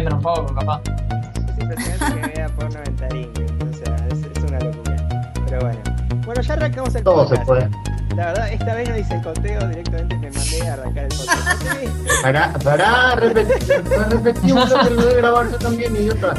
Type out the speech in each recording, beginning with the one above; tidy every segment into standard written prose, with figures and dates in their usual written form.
un poco, capaz. Es impresionante que vea porno en Taringa. O sea, es una locura. Pero bueno. Bueno, ya arrancamos el Todo podcast. se puede. La verdad, esta vez no hice el conteo, directamente me mandé a arrancar el podcast. Pará, repetimos lo que lo de grabarse también, idiota.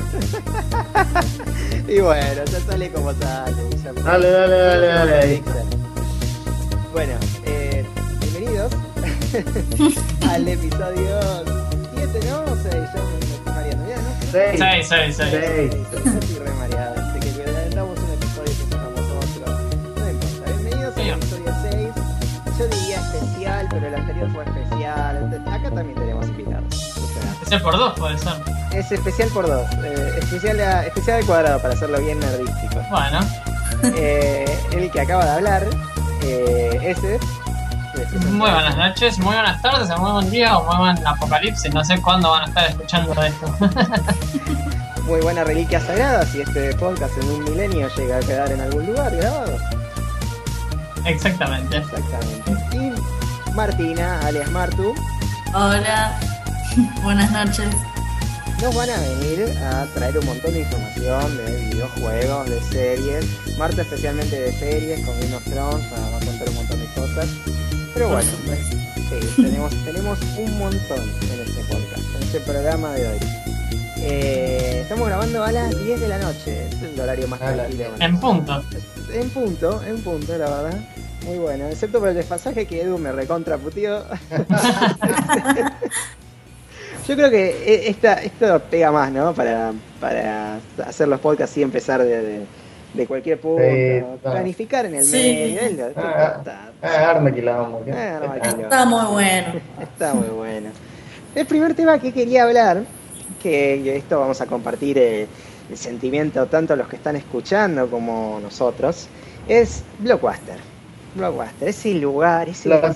Y bueno, ya sale como sale. Dale. Bueno, bienvenidos al episodio 7, ¿no? 6, ya me estoy mareando. Ya, ¿no? 6. Estoy re mareado. Así que adelantamos un episodio que sacamos otro. No importa. Bienvenidos al episodio 6. Yo diría especial, pero el anterior fue especial. Entonces, acá también tenemos invitados. O sea, Especial por 2 puede ser. es especial por 2. Especial al cuadrado, para hacerlo bien nerdístico. Bueno. El que acaba de hablar, ese. Muy buenas noches, muy buenas tardes, muy buen día o muy buen apocalipsis. No sé cuándo van a estar escuchando esto. Muy buena reliquia sagrada si este podcast en un milenio llega a quedar en algún lugar grabado. Exactamente. Y Martina, alias Martu, Hola, buenas noches. nos van a venir a traer un montón de información de videojuegos, de series. Marta especialmente de series, con Game of Thrones, va a contar un montón de cosas. Pero bueno, sí, tenemos un montón en este podcast, en este programa de hoy. Estamos grabando a las 10 de la noche, es el horario más tranquilo. En punto. En punto, la verdad. Muy bueno, excepto por el desfasaje que Edu me recontraputió. Yo creo que esto pega más, ¿no? Para hacer los podcasts y empezar de cualquier punto. Planificar en el medio. Arma quilombo. Está muy bueno. Está muy bueno. El primer tema que quería hablar, que esto vamos a compartir el sentimiento tanto los que están escuchando como nosotros, es Blockbuster, ese lugar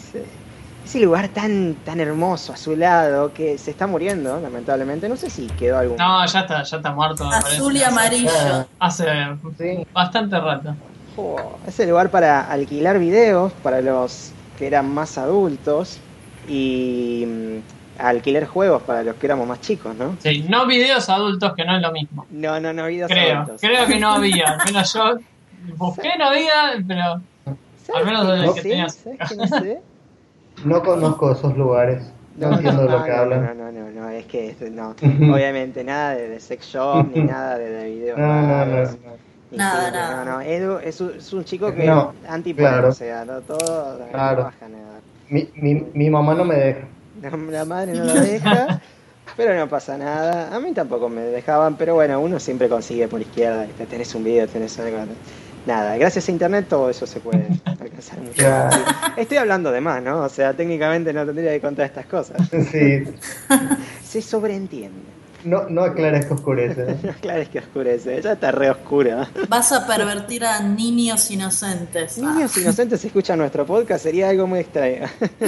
tan hermoso a su lado que se está muriendo, lamentablemente. No sé si quedó algún... No, ya está muerto. Azul y amarillo. Hace bastante rato. Ese lugar para alquilar videos para los que eran más adultos y alquilar juegos para los que éramos más chicos, ¿no? Sí, no videos adultos, que no es lo mismo. No, videos adultos. Creo que no había, al menos yo busqué, no había, pero al menos desde que tenías. ¿Sabes que no sé? No conozco esos lugares. No entiendo de lo que hablan. No, es que no. Obviamente nada de sex shop ni nada de videos. Nada. No, Edu es un chico que No, anti-porno, claro. O sea, no todo, Claro. no baja nada. Mi mamá no me deja. La madre no lo deja, pero no pasa nada. A mí tampoco me dejaban, pero bueno, uno siempre consigue por izquierda. Tenés un video, tenés algo. Nada, gracias a internet todo eso se puede alcanzar mucho. Ya. Estoy hablando de más, ¿no? O sea, técnicamente no tendría que contar estas cosas. Sí. Se sobreentiende. No aclares que oscurece. Claro, es que oscurece, ya está re oscura. Vas a pervertir a niños inocentes. Niños inocentes escuchan nuestro podcast, sería algo muy extraño.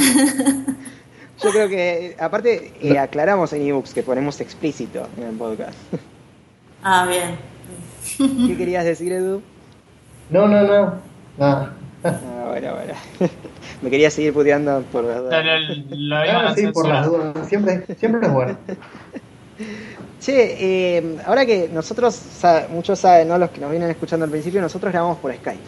Yo creo que, aparte, aclaramos en ebooks que ponemos explícito en el podcast. Bien. ¿Qué querías decir, Edu? No. Nada. Bueno. Me quería seguir puteando por las dudas. Lo iban a Sí, por las censurar. dudas. Siempre es bueno. Che, ahora que nosotros, muchos saben, ¿no? Los que nos vienen escuchando al principio, nosotros grabamos por Skype.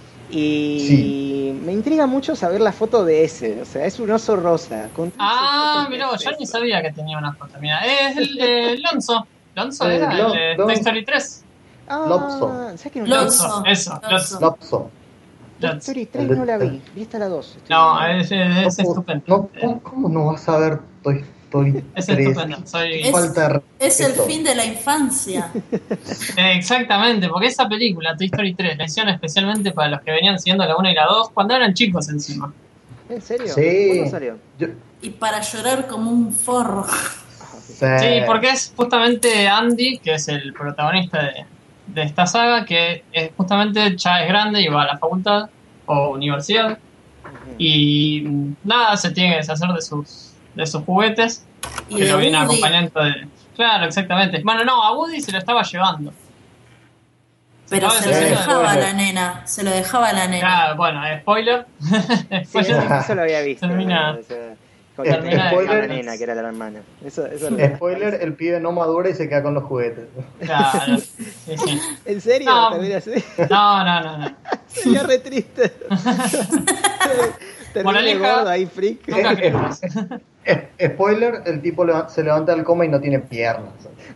Y me intriga mucho saber la foto de ese. O sea, es un oso rosa. Mirá, yo ni sabía que tenía una foto. Mira, es el Lonzo. ¿Lonzo era? El de Toy Story 3. Lopso. ¿Sabes que no Lopso. Eso, Lopso. Lopso. Toy Story 3 no la vi. Vi hasta la 2. No, es estupendo. ¿Cómo no vas a ver Toy Story 3? Es estupendo. Es el fin de la infancia. Exactamente, porque esa película, Toy Story 3, la hicieron especialmente para los que venían siguiendo la 1 y la 2 cuando eran chicos encima. ¿En serio? Sí. ¿Cuándo salió? Y para llorar como un forro. Sí, porque es justamente Andy, que es el protagonista de esta saga, que justamente ya es grande y va a la facultad o universidad. Y nada, se tiene que deshacer de sus juguetes, Y que de lo viene Woody. acompañando de... Claro, exactamente. Bueno, no, a Woody se lo estaba llevando. Pero estaba se lo llevando dejaba a de- la nena. Se lo dejaba a la nena. Claro, bueno, spoiler. Sí, eso lo había visto. Termina. O sea, termina de... La nena, que era la hermana. Eso Spoiler, el pibe no madura y se queda con los juguetes. Claro, sí. ¿En serio? No. ¿Termina así? No. Sería re triste. Termina Moraleja, gordo ahí, freak. Nunca creas. Spoiler, el tipo se levanta del coma y no tiene piernas.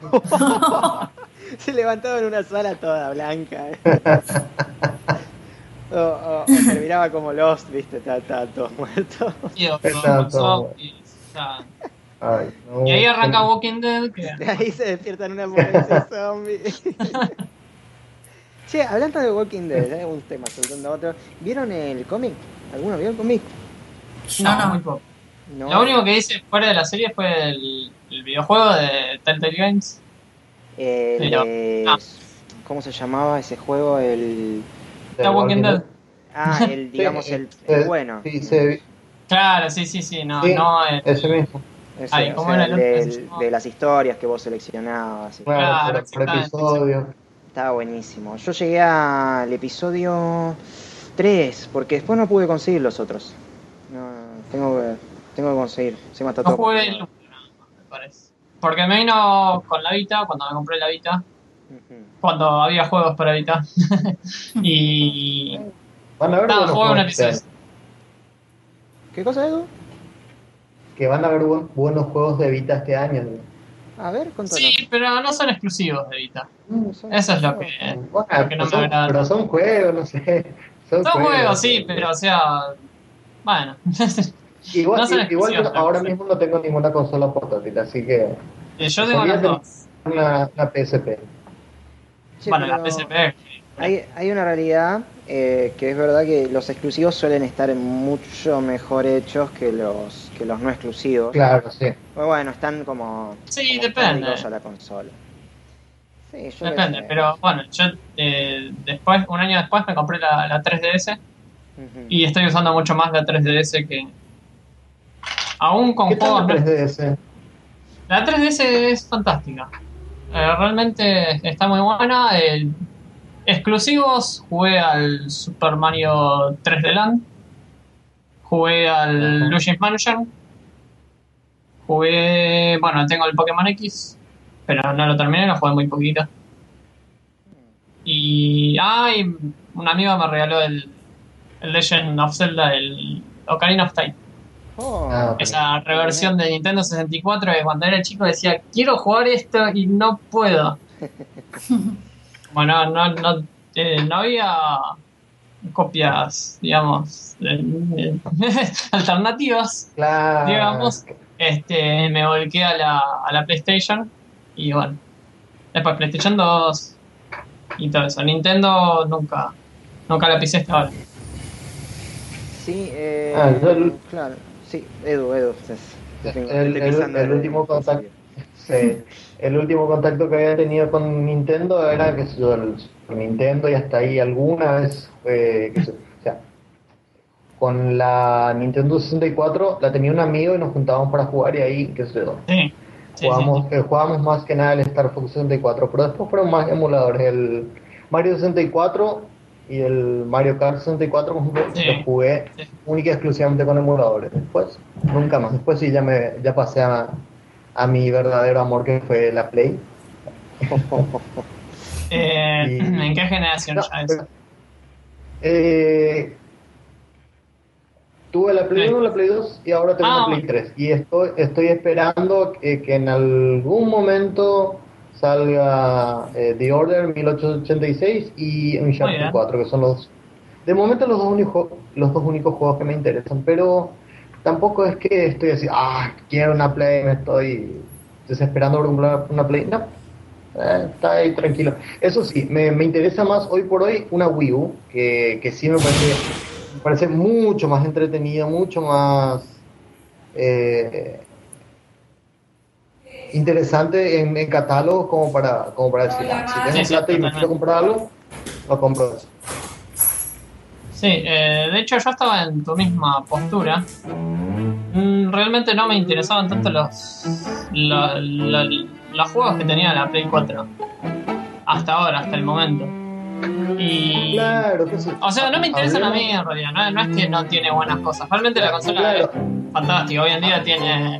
Se levantaba en una sala toda blanca. O terminaba como Lost, viste, estaba todo muerto. Ay, no. Y ahí arranca Walking Dead. De ahí se despiertan una apocalipsis zombie. Che, hablando de Walking Dead, un tema soltando otro. ¿Vieron el cómic? ¿Alguno vio el cómic? No, muy poco. No. Lo único que hice fuera de la serie fue el videojuego de Telltale Games. ¿Cómo se llamaba ese juego? El The Walking Dead. el digamos el bueno. Sí, Claro, sí, no, sí, no ese mismo. Ese, Ay, ¿cómo era el otro? de las historias que vos seleccionabas. Claro, por episodio. Estaba buenísimo. Yo llegué al episodio 3, porque después no pude conseguir los otros. No, tengo que conseguir. Se me está No todo jugué el 1, me parece. Porque me vino con la Vita, cuando me compré la Vita. Cuando había juegos para Vita. Y... Van a haber buenos jugué un juegos episodio. este año. ¿Qué cosa, Edu? Que van a haber buenos juegos de Vita este año. A ver, contanos. Sí, pero no son exclusivos de Vita. Eso es lo que no me agrada. Pero son juegos, no sé. Son juegos, sí, pero o sea... Bueno. Igual, no son igual yo exclusivos, ahora sí. mismo no tengo ninguna consola portátil, así que... Yo tengo las dos. La PSP. Che, Bueno, pero la PSP. hay una realidad que es verdad que los exclusivos suelen estar mucho mejor hechos que los no exclusivos. Claro, sí. Pues bueno, están como... Sí, como depende. códigos a la consola. Sí, yo Depende, qué sé. pero bueno, yo después, un año después me compré la 3DS Ujú. y estoy usando mucho más la 3DS que... Aún con ¿Qué juegos... tal la 3DS? La 3DS es fantástica. Realmente está muy buena. Exclusivos, jugué al Super Mario 3D Land. Jugué al Luigi's Mansion. Jugué... Bueno, tengo el Pokémon X, pero no lo terminé, lo jugué muy poquito. Y un amigo me regaló el Legend of Zelda, el Ocarina of Time. Oh, Ah, Esa reversión de Nintendo 64 que cuando era chico decía, quiero jugar esto y no puedo. Bueno, no había copias, digamos, alternativas, claro. digamos. Me volqué a la PlayStation y bueno, después PlayStation 2 y todo eso. Nintendo nunca la pisé hasta ahora. sí, claro. Sí, Edu. El último contacto. Sí, el último contacto que había tenido con Nintendo era que yo, el Super Nintendo, y hasta ahí alguna vez o sea, con la Nintendo 64 la tenía un amigo y nos juntábamos para jugar, y ahí qué sé yo, Sí. jugábamos más que nada el Star Fox 64, pero después fueron más emuladores, el Mario 64 y el Mario Kart 64, por ejemplo, los jugué única y exclusivamente con emuladores. Después nunca más. Después sí ya pasé a mi verdadero amor, que fue la Play. ¿En qué generación ya es? Tuve la Play 1, la Play 2 y ahora tengo la Play 3. Y estoy esperando que en algún momento salga The Order 1886 y Uncharted 4, que son de momento los dos únicos juegos que me interesan, pero tampoco es que estoy así, quiero una Play, me estoy desesperando por una Play. No, está ahí tranquilo. Eso sí, me interesa más hoy por hoy una Wii U, que sí me parece mucho más entretenido, mucho más interesante en catálogo, como para decir, si tengo plata y me quiero comprar algo, lo compro. Sí, de hecho yo estaba en tu misma postura. Realmente no me interesaban tanto los juegos que tenía la Play 4 hasta el momento. Y claro que sí. O sea, no me interesan a mí en realidad, no es que no tiene buenas cosas. Realmente la consola fantástico. Hoy en día tiene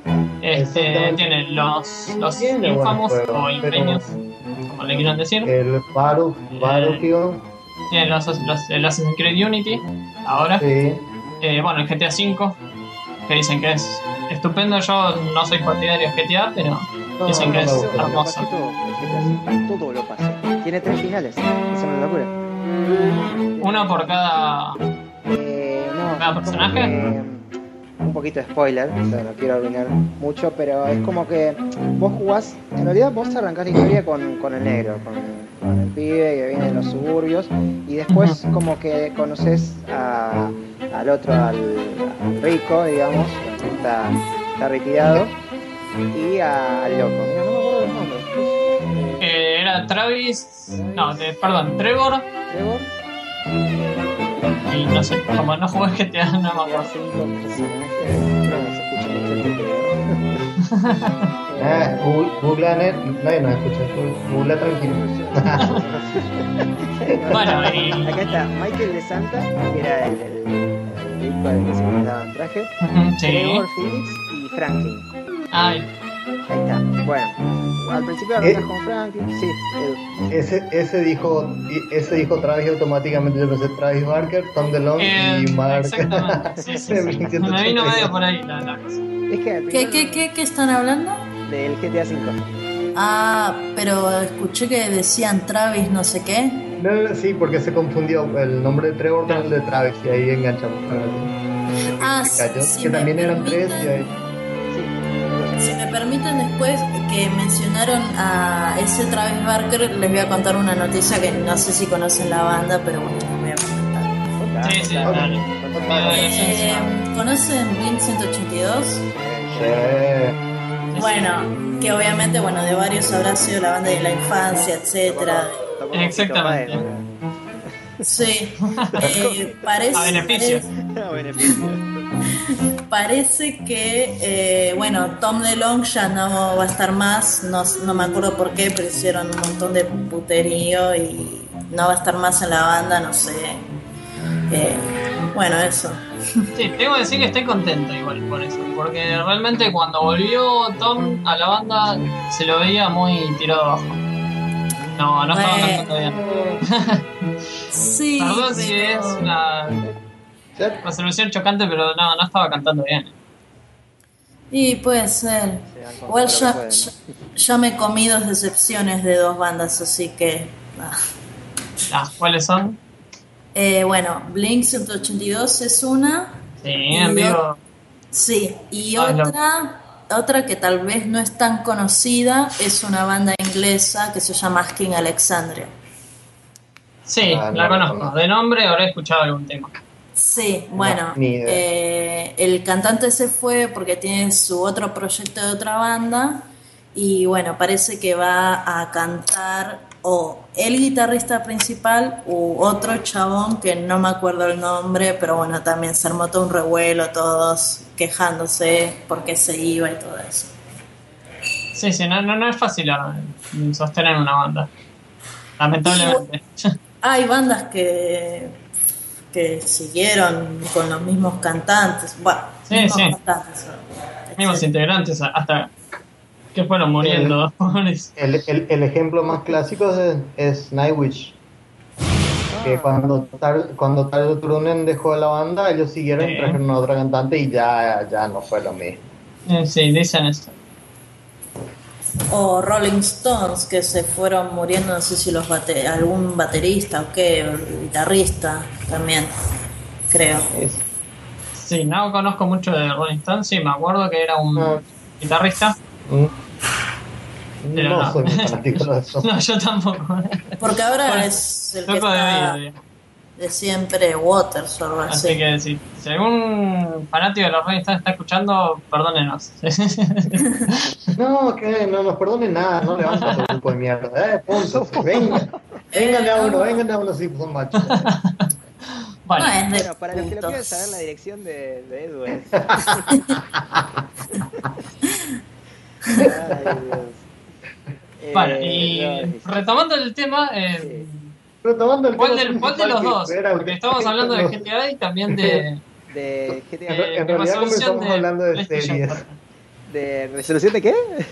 los infamos o ingenios, como le quieran decir. El Battlefield. Tiene el Assassin's Creed Unity, ahora. Sí. Bueno, el GTA V, que dicen que es estupendo. Yo no soy partidario de GTA, pero dicen que es hermoso. Todo lo pasé. Tiene 3 finales, es una locura. Uno por cada personaje. Un poquito de spoiler, o sea, no quiero arruinar mucho, pero es como que vos jugás, en realidad vos arrancás la historia con el negro, con el pibe que viene de los suburbios, y después como que conoces al otro, al rico, digamos, que está retirado, y al loco. Mira, no me acuerdo los nombres. Era Trevor. Trevor. Y no sé, como no jugué GTA, no me acuerdo. Google nadie nos escucha. Google tranquilo. Bueno, y acá está Michael de Santa, que era el rico al que se mandaba en traje. sí. Trevor Phillips y Franklin. Ay, Ahí está. Bueno, al principio arrancas con Franklin. Sí, Ese dijo Travis y automáticamente yo pensé Travis Barker, Tom DeLonge y Mark. Exactamente. Sí. Me vino medio por ahí la cosa. Es que ¿Qué están hablando? del GTA V. Ah, pero escuché que decían Travis no sé qué. No, sí, porque se confundió el nombre de Trevor con el de Travis y ahí enganchamos. Que también eran 3 y ahí. Si me permiten, después que mencionaron a ese Travis Barker, les voy a contar una noticia que no sé si conocen la banda, pero bueno, les voy a comentar. Sí, dale. ¿Conocen Blink 182? Bueno, que obviamente, de varios habrá sido la banda de la infancia, etcétera. Exactamente. Sí, parece. A beneficio. Parece que, Tom DeLonge ya no va a estar más, no me acuerdo por qué, pero hicieron un montón de puterío y no va a estar más en la banda, no sé. Eso. Sí, tengo que decir que estoy contento igual por eso, porque realmente cuando volvió Tom a la banda se lo veía muy tirado abajo. No estaba cantando bien. Sí, perdón si es una resolución chocante, pero no estaba cantando bien. Y puede ser. Igual ya me comí 2 decepciones de 2 bandas, así que... ¿Cuáles son? Blink 182 es una. Sí, en vivo. Sí, y otra que tal vez no es tan conocida es una banda inglesa que se llama Asking Alexandria. Sí, la conozco. De nombre habré escuchado algún tema. Sí, el cantante se fue porque tiene su otro proyecto de otra banda y parece que va a cantar o el guitarrista principal u otro chabón que no me acuerdo el nombre, pero también se armó todo un revuelo, todos quejándose porque se iba y todo eso. Sí, no es fácil sostener una banda, lamentablemente. Hay bandas que siguieron con los mismos cantantes, mismos integrantes hasta que fueron muriendo. El ejemplo más clásico es Nightwish, que cuando Tardo Turunen dejó la banda, ellos siguieron y trajeron a otra cantante y ya no fue lo mismo. Sí, dicen eso. O Rolling Stones, que se fueron muriendo, no sé si algún baterista o qué, o guitarrista también, creo. Sí, no conozco mucho de Rolling Stones, sí, me acuerdo que era un guitarrista. Pero no soy muy fanático de eso. No, yo tampoco. Porque ahora es el que está de siempre, Waters o algo así. Así que si algún fanático de los Rolling Stones está escuchando, perdónenos. No nos perdonen nada, no levanten todo grupo de mierda. Punto. Vengan a uno si son machos. Bueno, para los que lo quieran saber, la dirección de Edu es... Ay, Dios. Vale, y retomando el tema, retomando el ¿cuál de los dos? Porque estamos hablando de GTA y también de De GTA. En realidad comenzamos hablando de series. ¿De resolución de qué?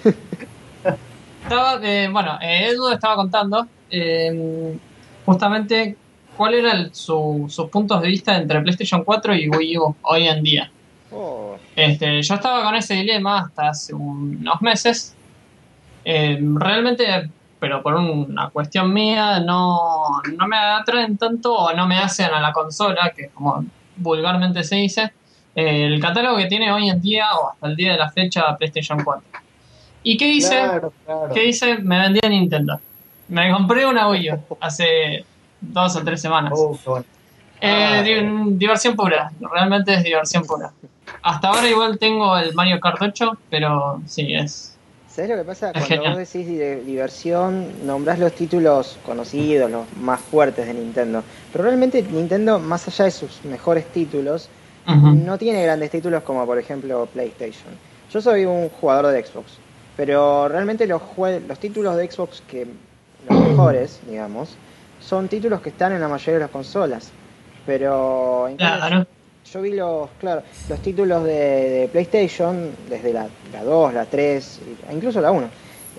Edu estaba contando justamente cuál eran sus puntos de vista entre PlayStation 4 y Wii U hoy en día. Yo estaba con ese dilema hasta hace unos meses. Realmente, pero por una cuestión mía, no me atraen tanto o no me hacen a la consola, que como vulgarmente se dice, el catálogo que tiene hoy en día o hasta el día de la fecha PlayStation 4. ¿Y qué hice? Claro. ¿Qué hice? Me vendí a Nintendo. Me compré una Wii U hace 2 o 3 semanas. Diversión pura, realmente es diversión pura. Hasta ahora igual tengo el Mario Kart 8, pero sí, es... ¿Sabes lo que pasa? Cuando genial. vos decís diversión, nombrás los títulos conocidos, los más fuertes de Nintendo. Pero realmente Nintendo, más allá de sus mejores títulos, no tiene grandes títulos como por ejemplo PlayStation. Yo soy un jugador de Xbox, pero realmente los títulos de Xbox los mejores, digamos, son títulos que están en la mayoría de las consolas. Pero Claro. yo vi los títulos de PlayStation desde la 2, la 3, incluso la 1.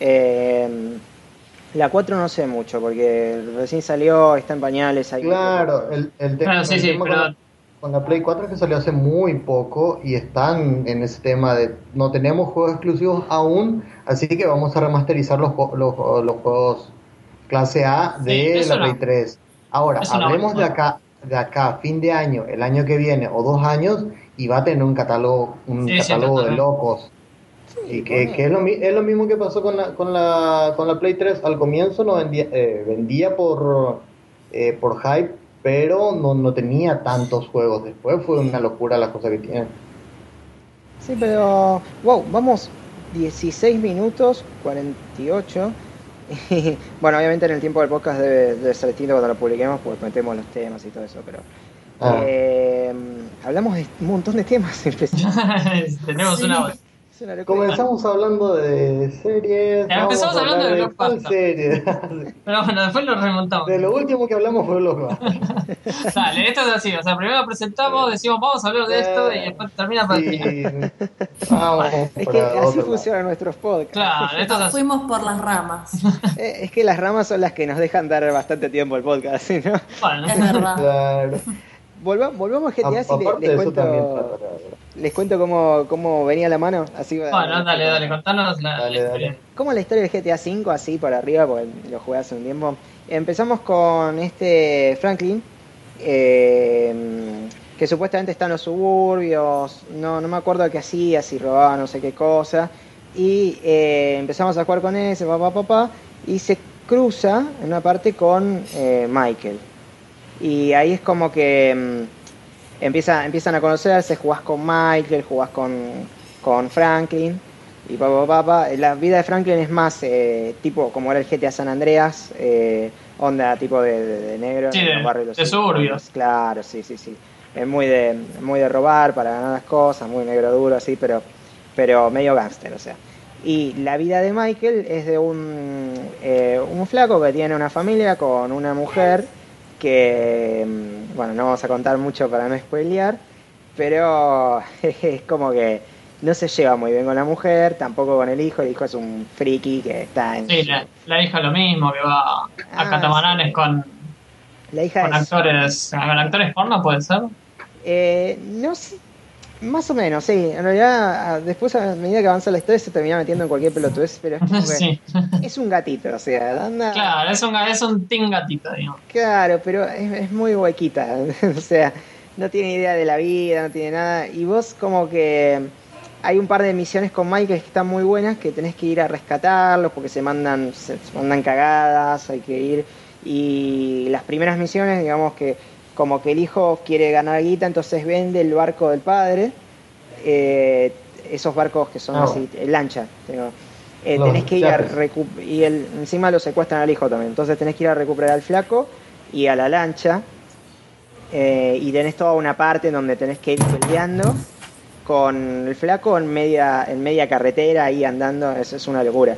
La 4 no sé mucho porque recién salió, está en pañales. Claro, el tema con la Play 4 es que salió hace muy poco y están en ese tema de no tenemos juegos exclusivos aún, así que vamos a remasterizar los juegos clase A de la Play 3. Ahora, hablemos de acá, fin de año, el año que viene o 2 años, y va a tener un catálogo de locos. Sí, y que es lo mismo que pasó con la Play 3. Al comienzo no vendía por hype, pero no tenía tantos juegos. Después fue una locura la cosa que tiene. Sí, pero wow, vamos 16 minutos 48. Bueno, obviamente en el tiempo del podcast debe ser distinto cuando lo publiquemos, porque metemos los temas y todo eso, pero hablamos de un montón de temas. Tenemos una hora. Comenzamos hablando de series. Empezamos hablando de Blockbuster. Series. Pero bueno, después lo remontamos. De lo último que hablamos fue Blockbuster. Dale, esto es así. O sea, primero presentamos, decimos vamos a hablar de esto y después termina para el final. Es que así funcionan nuestros podcasts. Claro, esto es así. Fuimos por las ramas. Es que las ramas son las que nos dejan dar bastante tiempo el podcast, ¿no? Bueno, es verdad. Claro. Volvamos a GTA les cuento cómo venía la mano. Así bueno, dale, contanos la historia. ¿Cómo la historia del GTA V? Así por arriba, porque lo jugué hace un tiempo. Empezamos con Franklin, que supuestamente está en los suburbios, no me acuerdo qué hacía, si robaba no sé qué cosa. Y empezamos a jugar con él, y se cruza en una parte con Michael. Y ahí es como que empiezan a conocerse, jugás con Michael, jugás con Franklin y La vida de Franklin es más tipo como era el GTA San Andreas, onda tipo de negro, sí, en los barrios de suburbios. Claro, sí. Es muy de robar para ganar las cosas, muy negro duro así, pero medio gángster, o sea. Y la vida de Michael es de un flaco que tiene una familia con una mujer que, bueno, no vamos a contar mucho para no spoilear, pero es como que no se lleva muy bien con la mujer, tampoco con el hijo es un friki que está en... Sí, la hija lo mismo, que va a catamaranes con actores porno, ¿puede ser? No sé, más o menos, sí. En realidad, después a medida que avanza la historia se termina metiendo en cualquier pelotudez, pero es como que sí. Es un gatito, o sea, anda... Claro, es un teen gatito, digamos. Claro, pero es muy huequita, o sea, no tiene idea de la vida, no tiene nada, y vos como que hay un par de misiones con Michael que están muy buenas, que tenés que ir a rescatarlos porque se mandan cagadas, hay que ir, y las primeras misiones, digamos que como que el hijo quiere ganar guita, entonces vende el barco del padre, esos barcos que son así, lancha, tenés que ir encima lo secuestran al hijo también, entonces tenés que ir a recuperar al flaco y a la lancha, y tenés toda una parte en donde tenés que ir peleando con el flaco en media carretera ahí andando, eso es una locura.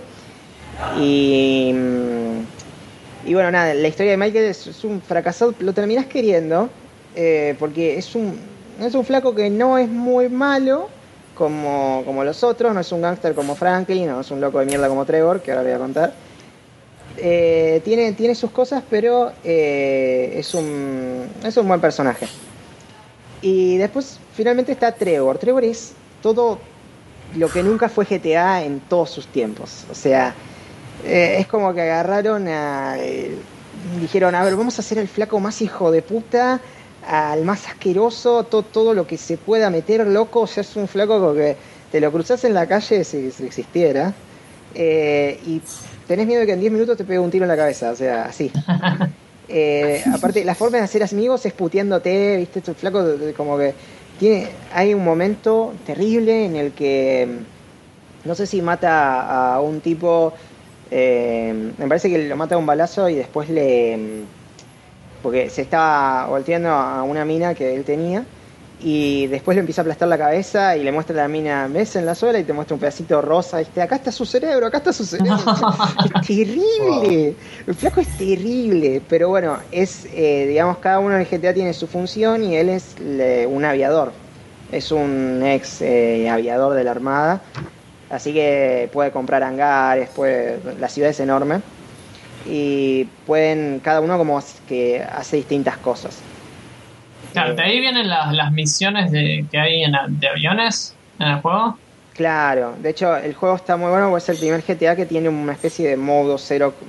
Y bueno, nada, la historia de Michael es un fracasado, lo terminás queriendo, porque es es un flaco que no es muy malo como los otros, no es un gángster como Franklin, no es un loco de mierda como Trevor, que ahora voy a contar. Tiene sus cosas, pero es un buen personaje. Y después finalmente está Trevor. Trevor es todo lo que nunca fue GTA en todos sus tiempos. O sea, es como que agarraron dijeron, a ver, vamos a hacer el flaco más hijo de puta, al más asqueroso, todo lo que se pueda meter, loco. O sea, es un flaco que te lo cruzás en la calle si existiera, y tenés miedo de que en 10 minutos te pegue un tiro en la cabeza. O sea, así. Aparte, la forma de hacer amigos es puteándote, ¿viste? Este flaco como que hay un momento terrible en el que no sé si mata a un tipo, me parece que lo mata a un balazo y después porque se estaba volteando a una mina que él tenía y después le empieza a aplastar la cabeza y le muestra a la mina, ves en la suela y te muestra un pedacito rosa, ¿viste? Acá está su cerebro. Es terrible. El flaco es terrible, pero bueno, digamos, cada uno en el GTA tiene su función y él es un aviador, es un ex aviador de la Armada, así que puede comprar hangares, la ciudad es enorme y cada uno como que hace distintas cosas. Claro, de ahí vienen las misiones que hay de aviones en el juego. Claro, de hecho el juego está muy bueno porque es el primer GTA que tiene una especie de modo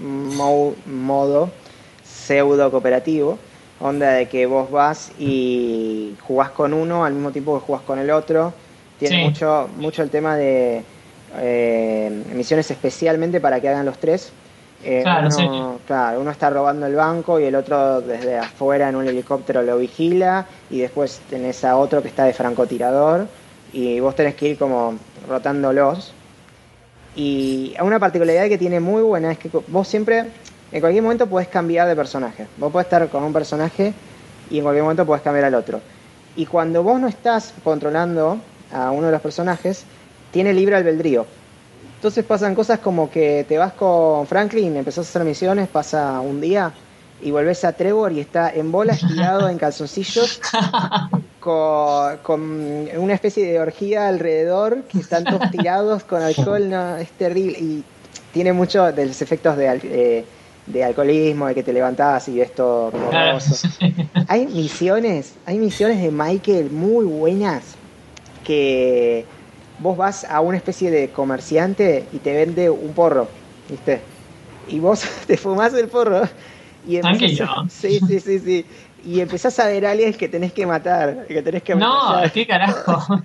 pseudo cooperativo, onda de que vos vas y jugás con uno al mismo tiempo que jugás con el otro. Tiene mucho el tema de misiones especialmente para que hagan los tres. Uno está robando el banco y el otro desde afuera en un helicóptero lo vigila, y después tenés a otro que está de francotirador y vos tenés que ir como rotándolos. Y una particularidad que tiene muy buena es que vos siempre, en cualquier momento podés cambiar de personaje. Vos podés estar con un personaje y en cualquier momento podés cambiar al otro. Y cuando vos no estás controlando a uno de los personajes, tiene libre albedrío. Entonces pasan cosas como que te vas con Franklin, empezás a hacer misiones, pasa un día y volvés a Trevor y está en bolas, tirado en calzoncillos, con una especie de orgía alrededor, que están todos tirados con alcohol. No, es terrible. Y tiene mucho de los efectos de alcoholismo, de que te levantás y ves todo como borroso. Hay misiones de Michael muy buenas que vos vas a una especie de comerciante y te vende un porro, ¿viste? Y vos te fumás el porro y sí. Y empezás a ver aliens que tenés que matar, No, ¿qué carajo?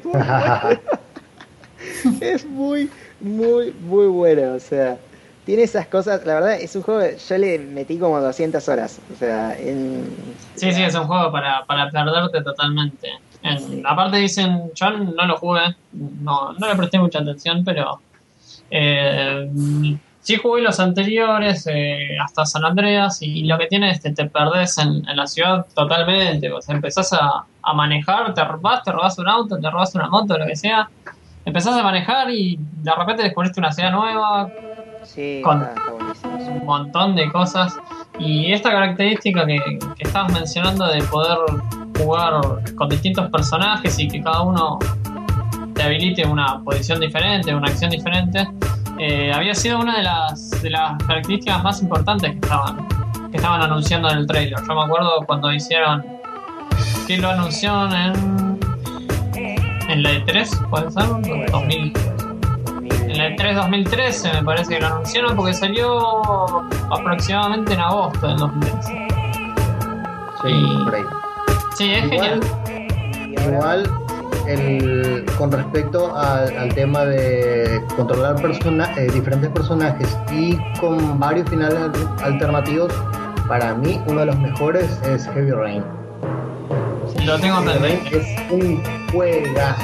Es muy, muy, muy bueno, o sea, tiene esas cosas. La verdad, es un juego que yo le metí como 200 horas, o sea, Sí, es un juego para perderte totalmente. Aparte dicen, yo no lo jugué, no le presté mucha atención, pero sí jugué los anteriores, hasta San Andreas, y lo que tiene es que te perdés en la ciudad totalmente. O sea, empezás a manejar, te robás un auto, te robás una moto, lo que sea, empezás a manejar y de repente descubriste una ciudad nueva, con un montón de cosas. Y esta característica que estabas mencionando de poder jugar con distintos personajes y que cada uno te habilite una posición diferente, una acción diferente, había sido una de las características más importantes que estaban anunciando en el trailer. Yo me acuerdo cuando hicieron, que lo anunciaron en la E3, ¿puede ser? En la E3 2013 me parece que lo anunciaron, porque salió aproximadamente en agosto del 2013. Por ahí. Sí, es genial. Igual, con respecto al tema de controlar diferentes personajes y con varios finales alternativos, para mí uno de los mejores es Heavy Rain. Lo tengo pendiente. Es un juegazo.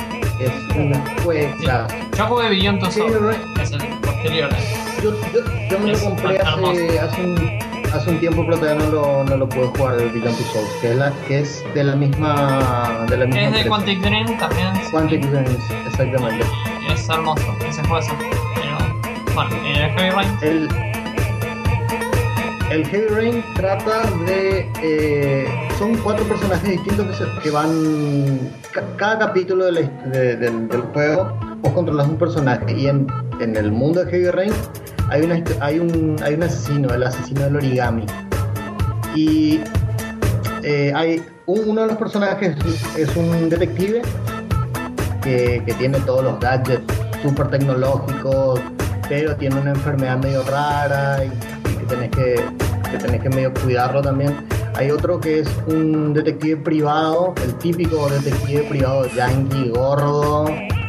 Yo jugué Beyond Two Souls, es el posterior. Yo me lo compré hace un tiempo, pero todavía no lo puedo jugar, el Beyond Two Souls, que es de la misma es de empresa. Quantic Dream también. Quantic Dream, exactamente. Es hermoso ese juego, pero bueno, Heavy Rain. el Heavy Rain trata de... son 4 personajes distintos que van... Cada capítulo del juego vos controlas un personaje, y en el mundo de Heavy Rain hay un asesino, el asesino del origami. Y hay uno de los personajes es un detective que tiene todos los gadgets super tecnológicos, pero tiene una enfermedad medio rara y que tenés que medio cuidarlo también. Hay otro que es un detective privado, el típico detective privado yankee gordo,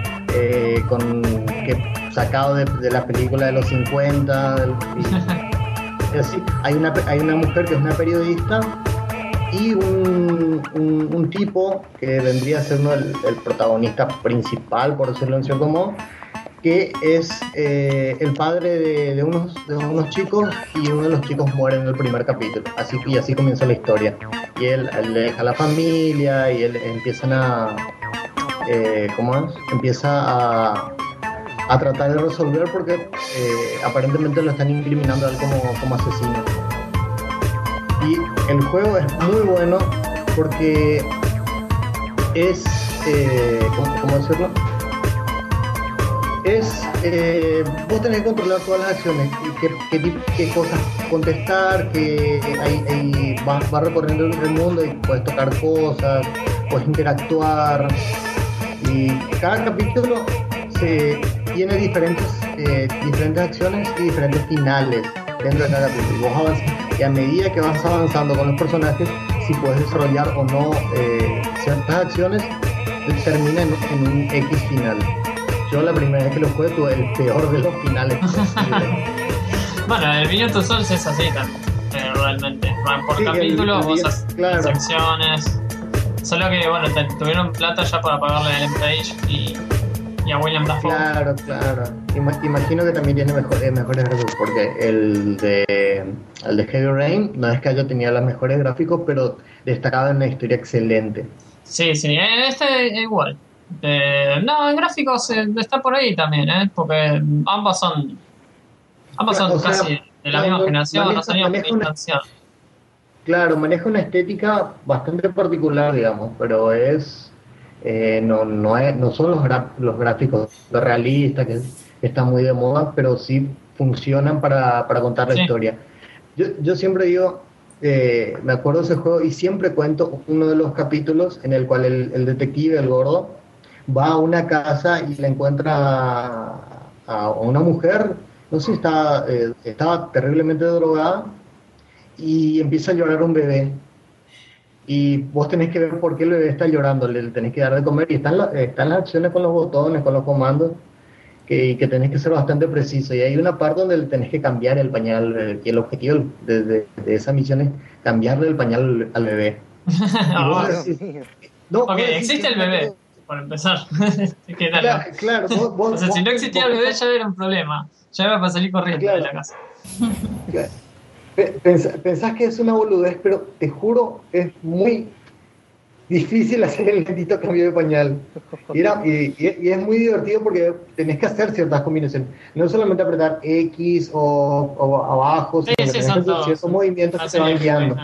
sacado de la película de los 50. Así. Hay una mujer que es una periodista, y un tipo que vendría a ser el protagonista principal, por decirlo en cierto modo, que es el padre de unos chicos, y uno de los chicos muere en el primer capítulo. Así comienza la historia. Y él le deja la familia, y él empiezan a... Empieza a tratar de resolver, porque aparentemente lo están incriminando a él como asesino. Y el juego es muy bueno porque es... ¿cómo decirlo? Vos tenés que controlar todas las acciones, qué cosas contestar, vas recorriendo el mundo y puedes tocar cosas, puedes interactuar, y cada capítulo tiene diferentes acciones y diferentes finales dentro de cada capítulo. Vos avanzas, y a medida que vas avanzando con los personajes, si puedes desarrollar o no ciertas acciones, termina en un X final. Yo la primera vez que lo jugué tuve el peor de los finales posibles. Bueno, el Beyond Two Souls es así también, realmente. Van por capítulos, vos haces secciones. Solo que, bueno, tuvieron plata ya para pagarle a Ellen Page y a William Dafoe. Claro. Imagino que también tiene mejores gráficos, porque el de Heavy Rain no es que haya tenido los mejores gráficos, pero destacaba en una historia excelente. Sí, este igual. No, en gráficos está por ahí también, porque ambas son casi de la misma generación, no salieron distanciados. Claro, maneja una estética bastante particular, digamos, pero no son los gráficos realistas que están muy de moda, pero sí funcionan para contar la historia. Yo siempre digo, me acuerdo de ese juego y siempre cuento uno de los capítulos en el cual el detective, el gordo, va a una casa y le encuentra a una mujer, no sé si estaba terriblemente drogada, y empieza a llorar un bebé. Y vos tenés que ver por qué el bebé está llorando, le tenés que dar de comer, y están las acciones con los botones, con los comandos, que tenés que ser bastante preciso. Y hay una parte donde le tenés que cambiar el pañal, y el objetivo de esa misión es cambiarle el pañal al bebé. Existe el bebé, por empezar. Claro, o sea, si no existía el bebé ya era un problema, ya iba para salir corriendo de la casa. Pensás que es una boludez, pero te juro, es muy difícil hacer el lentito cambio de pañal. Y es muy divertido porque tenés que hacer ciertas combinaciones. No solamente apretar X o abajo, sino que tenés que hacer ciertos movimientos que se van guiando.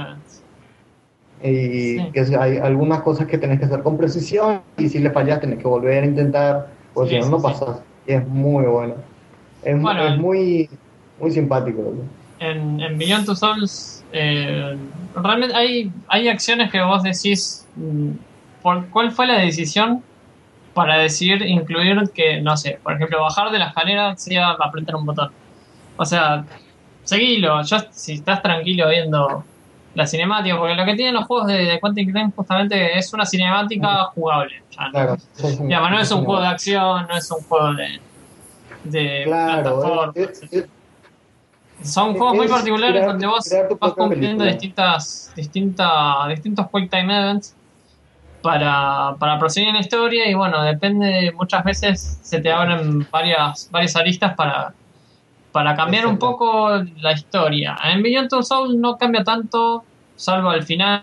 Y que hay algunas cosas que tenés que hacer con precisión, y si le fallas tenés que volver a intentar, porque si no pasas. Y es muy bueno. Es muy, muy simpático, ¿no? En Beyond Two Souls realmente hay acciones que vos decís, ¿cuál fue la decisión para decidir incluir que, no sé, por ejemplo, bajar de la escalera sea apretar un botón? O sea, seguilo, si estás tranquilo viendo la cinemática, porque lo que tienen los juegos de Quantic Dream justamente es una cinemática jugable. Digamos, no es un juego de acción, no es un juego de plataforma. Son juegos muy particulares donde vos vas cumpliendo distintos Quick Time Events para proseguir en la historia, y bueno, depende, muchas veces se te abren varias aristas para cambiar un poco la historia. En Beyond Two Souls no cambia tanto, salvo al final.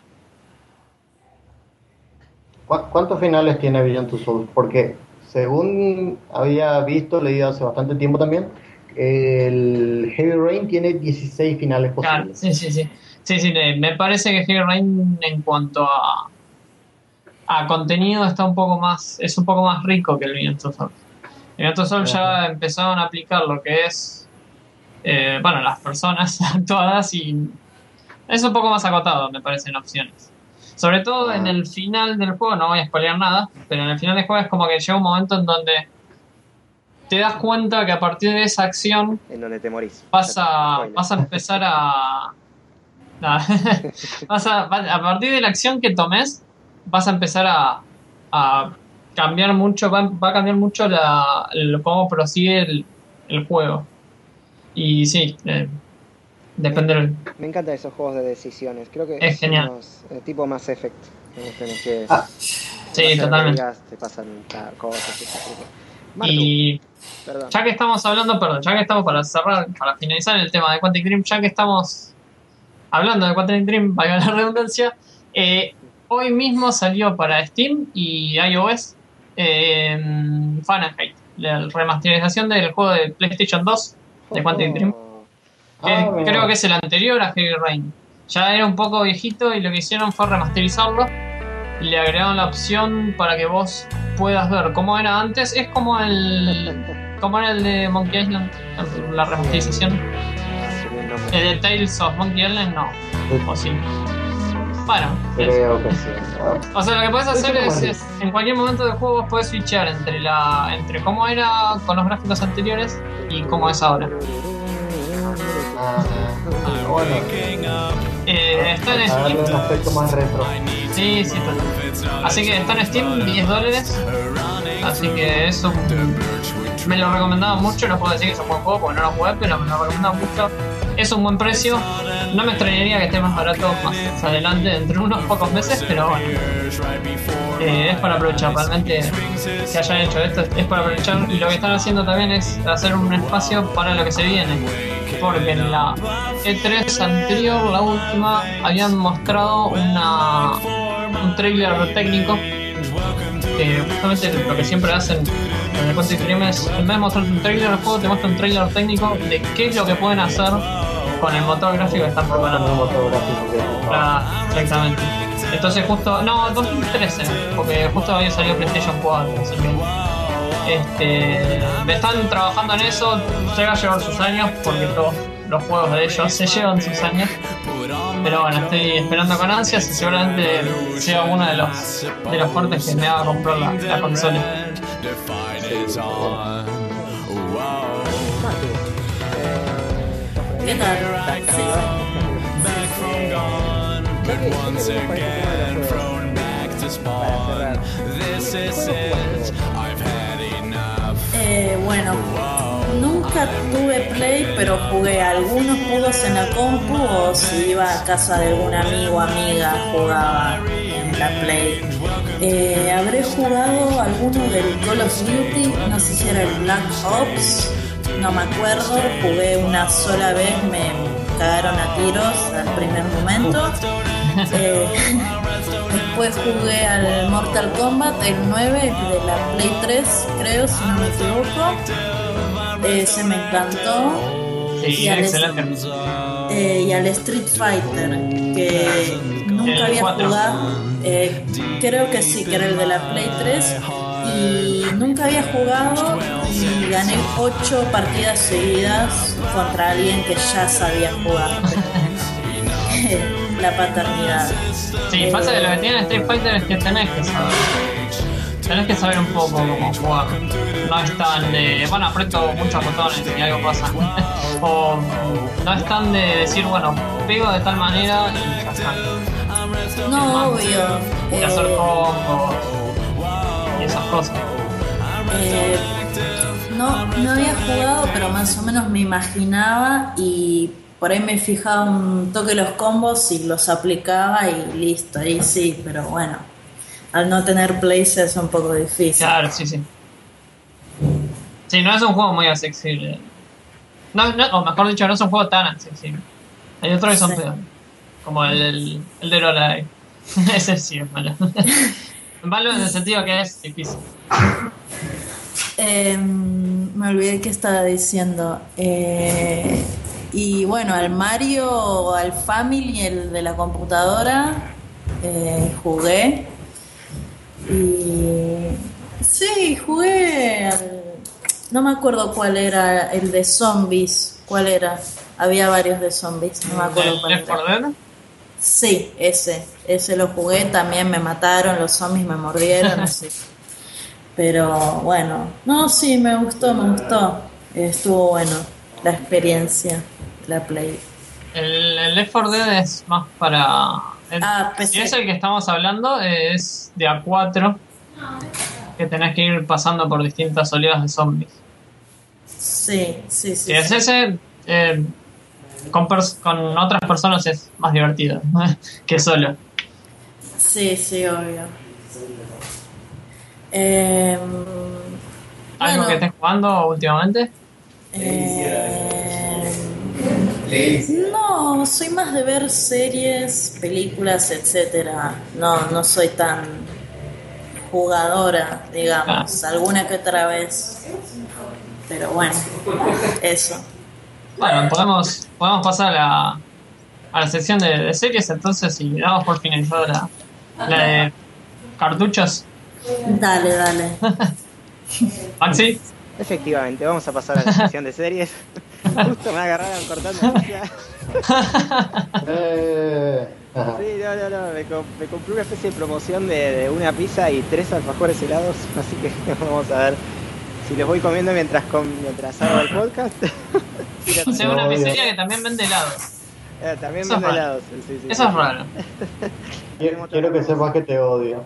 ¿Cuántos finales tiene Beyond Two Souls? Porque según había leído hace bastante tiempo también, el Heavy Rain tiene 16 finales posibles. Claro, sí, me parece que Heavy Rain en cuanto a contenido es un poco más rico que el Beyond Two Souls. El Beyond Two Souls ya empezaron a aplicar lo que es las personas actuadas y es un poco más acotado, me parece, en opciones. Sobre todo en el final del juego, no voy a spoilear nada, pero en el final del juego es como que llega un momento en donde te das cuenta que a partir de esa acción en donde te morís vas a empezar a partir de la acción que tomes vas a empezar a cambiar mucho, va a cambiar mucho cómo prosigue el juego. Y sí, depende. Me encantan esos juegos de decisiones, creo que es genial. Tipo Mass Effect, sí, totalmente. Te pasan cosas. Y ya que estamos para finalizar el tema de Quantic Dream, ya que estamos hablando de Quantic Dream, valga la redundancia, hoy mismo salió para Steam y iOS Fahrenheit, la remasterización del juego de PlayStation 2 de Quantic Dream, que creo que es el anterior a Heavy Rain. Ya era un poco viejito y lo que hicieron fue remasterizarlo. Le agregaron la opción para que vos puedas ver cómo era antes. Es como era el de Monkey Island, la remasterización. El de Tales of Monkey Island no. O sí. Bueno, creo que sí. O sea, lo que puedes hacer es en cualquier momento del juego vos podés switchar entre cómo era con los gráficos anteriores y cómo es ahora. Bueno. Está en Steam. Un aspecto más retro. Sí, total. Así que está en Steam, $10. Así que eso me lo recomendaba mucho. No puedo decir que es un buen juego porque no lo jugué, pero me lo recomendaba mucho. Es un buen precio. No me extrañaría que esté más barato más adelante, dentro de unos pocos meses, pero bueno. Es para aprovechar, realmente que hayan hecho esto es para aprovechar. Y lo que están haciendo también es hacer un espacio para lo que se viene. Porque en la E3 anterior, la última, habían mostrado un trailer técnico. Justamente lo que siempre hacen en el Quantic Dream es, en vez de mostrarte un trailer del juego, te muestra un trailer técnico de qué es lo que pueden hacer con el motor gráfico que están preparando. Exactamente. Entonces justo, 2013, porque justo había salido PlayStation 4, así que están trabajando en eso. Llega a llevar sus años porque todos los juegos de ellos se llevan sus años, pero bueno, estoy esperando con ansias y seguramente sea uno de los fuertes que me haga comprar la consola. ¿Qué tal? Bueno, nunca tuve Play, pero jugué algunos juegos en la compu o si iba a casa de algún amigo o amiga jugaba en la Play. Habré jugado alguno del Call of Duty, no sé si era el Black Ops, no me acuerdo, jugué una sola vez, me cagaron a tiros al primer momento. Después jugué al Mortal Kombat, el 9 de la Play 3, creo, si no me equivoco. Se me encantó. Sí, excelente. Y al Street Fighter, que nunca había jugado. Creo que sí, que era el de la Play 3. Y nunca había jugado y gané 8 partidas seguidas contra alguien que ya sabía jugar. La paternidad. Sí, pasa que lo que tiene Street Fighter es que tenés que saber un poco cómo jugar. No es tan de, aprieto muchos botones y algo pasa. O no es tan de decir, pego de tal manera y ya está. No, obvio. Y hacer combos y esas cosas. No había jugado, pero más o menos me imaginaba y por ahí me fijaba un toque los combos y los aplicaba y listo, ahí sí, pero bueno, al no tener plays es un poco difícil. Claro, sí. Sí, no es un juego muy accesible. No, o mejor dicho, no es un juego tan accesible. Hay otros que son peores, como el de Lorelai. Ese sí es malo. Malo en el sentido que es difícil. Me olvidé que estaba diciendo. Y bueno, al Mario, al Family, el de la computadora, jugué. Y sí, jugué no me acuerdo cuál era el de zombies. ¿Cuál era? Había varios de zombies, no me acuerdo cuál era. Sí, ese lo jugué, también me mataron, los zombies me mordieron, sí. Pero bueno, no, sí, me gustó, estuvo bueno la experiencia, la Play. El Left 4 Dead es más para... PC. Si es el que estamos hablando, es de A4, que tenés que ir pasando por distintas oleadas de zombies. Sí. Si es ese, con otras personas es más divertido que solo. Sí, obvio. ¿Algo que estés jugando últimamente? No, soy más de ver series, películas, etcétera. No soy tan jugadora, digamos, alguna que otra vez. Pero bueno, eso. Bueno, podemos pasar a la sección de series entonces y damos por finalizada la de cartuchos. Dale. ¿Maxi? Efectivamente, vamos a pasar a la sección de series. Justo me agarraron cortando. Sí, no, me compré una especie de promoción de una pizza y 3 alfajores helados, así que vamos a ver si los voy comiendo mientras hago el podcast. Es una pizzería que también vende helados. También vende helados. Sí. Eso es raro. Quiero que sepas que te odio.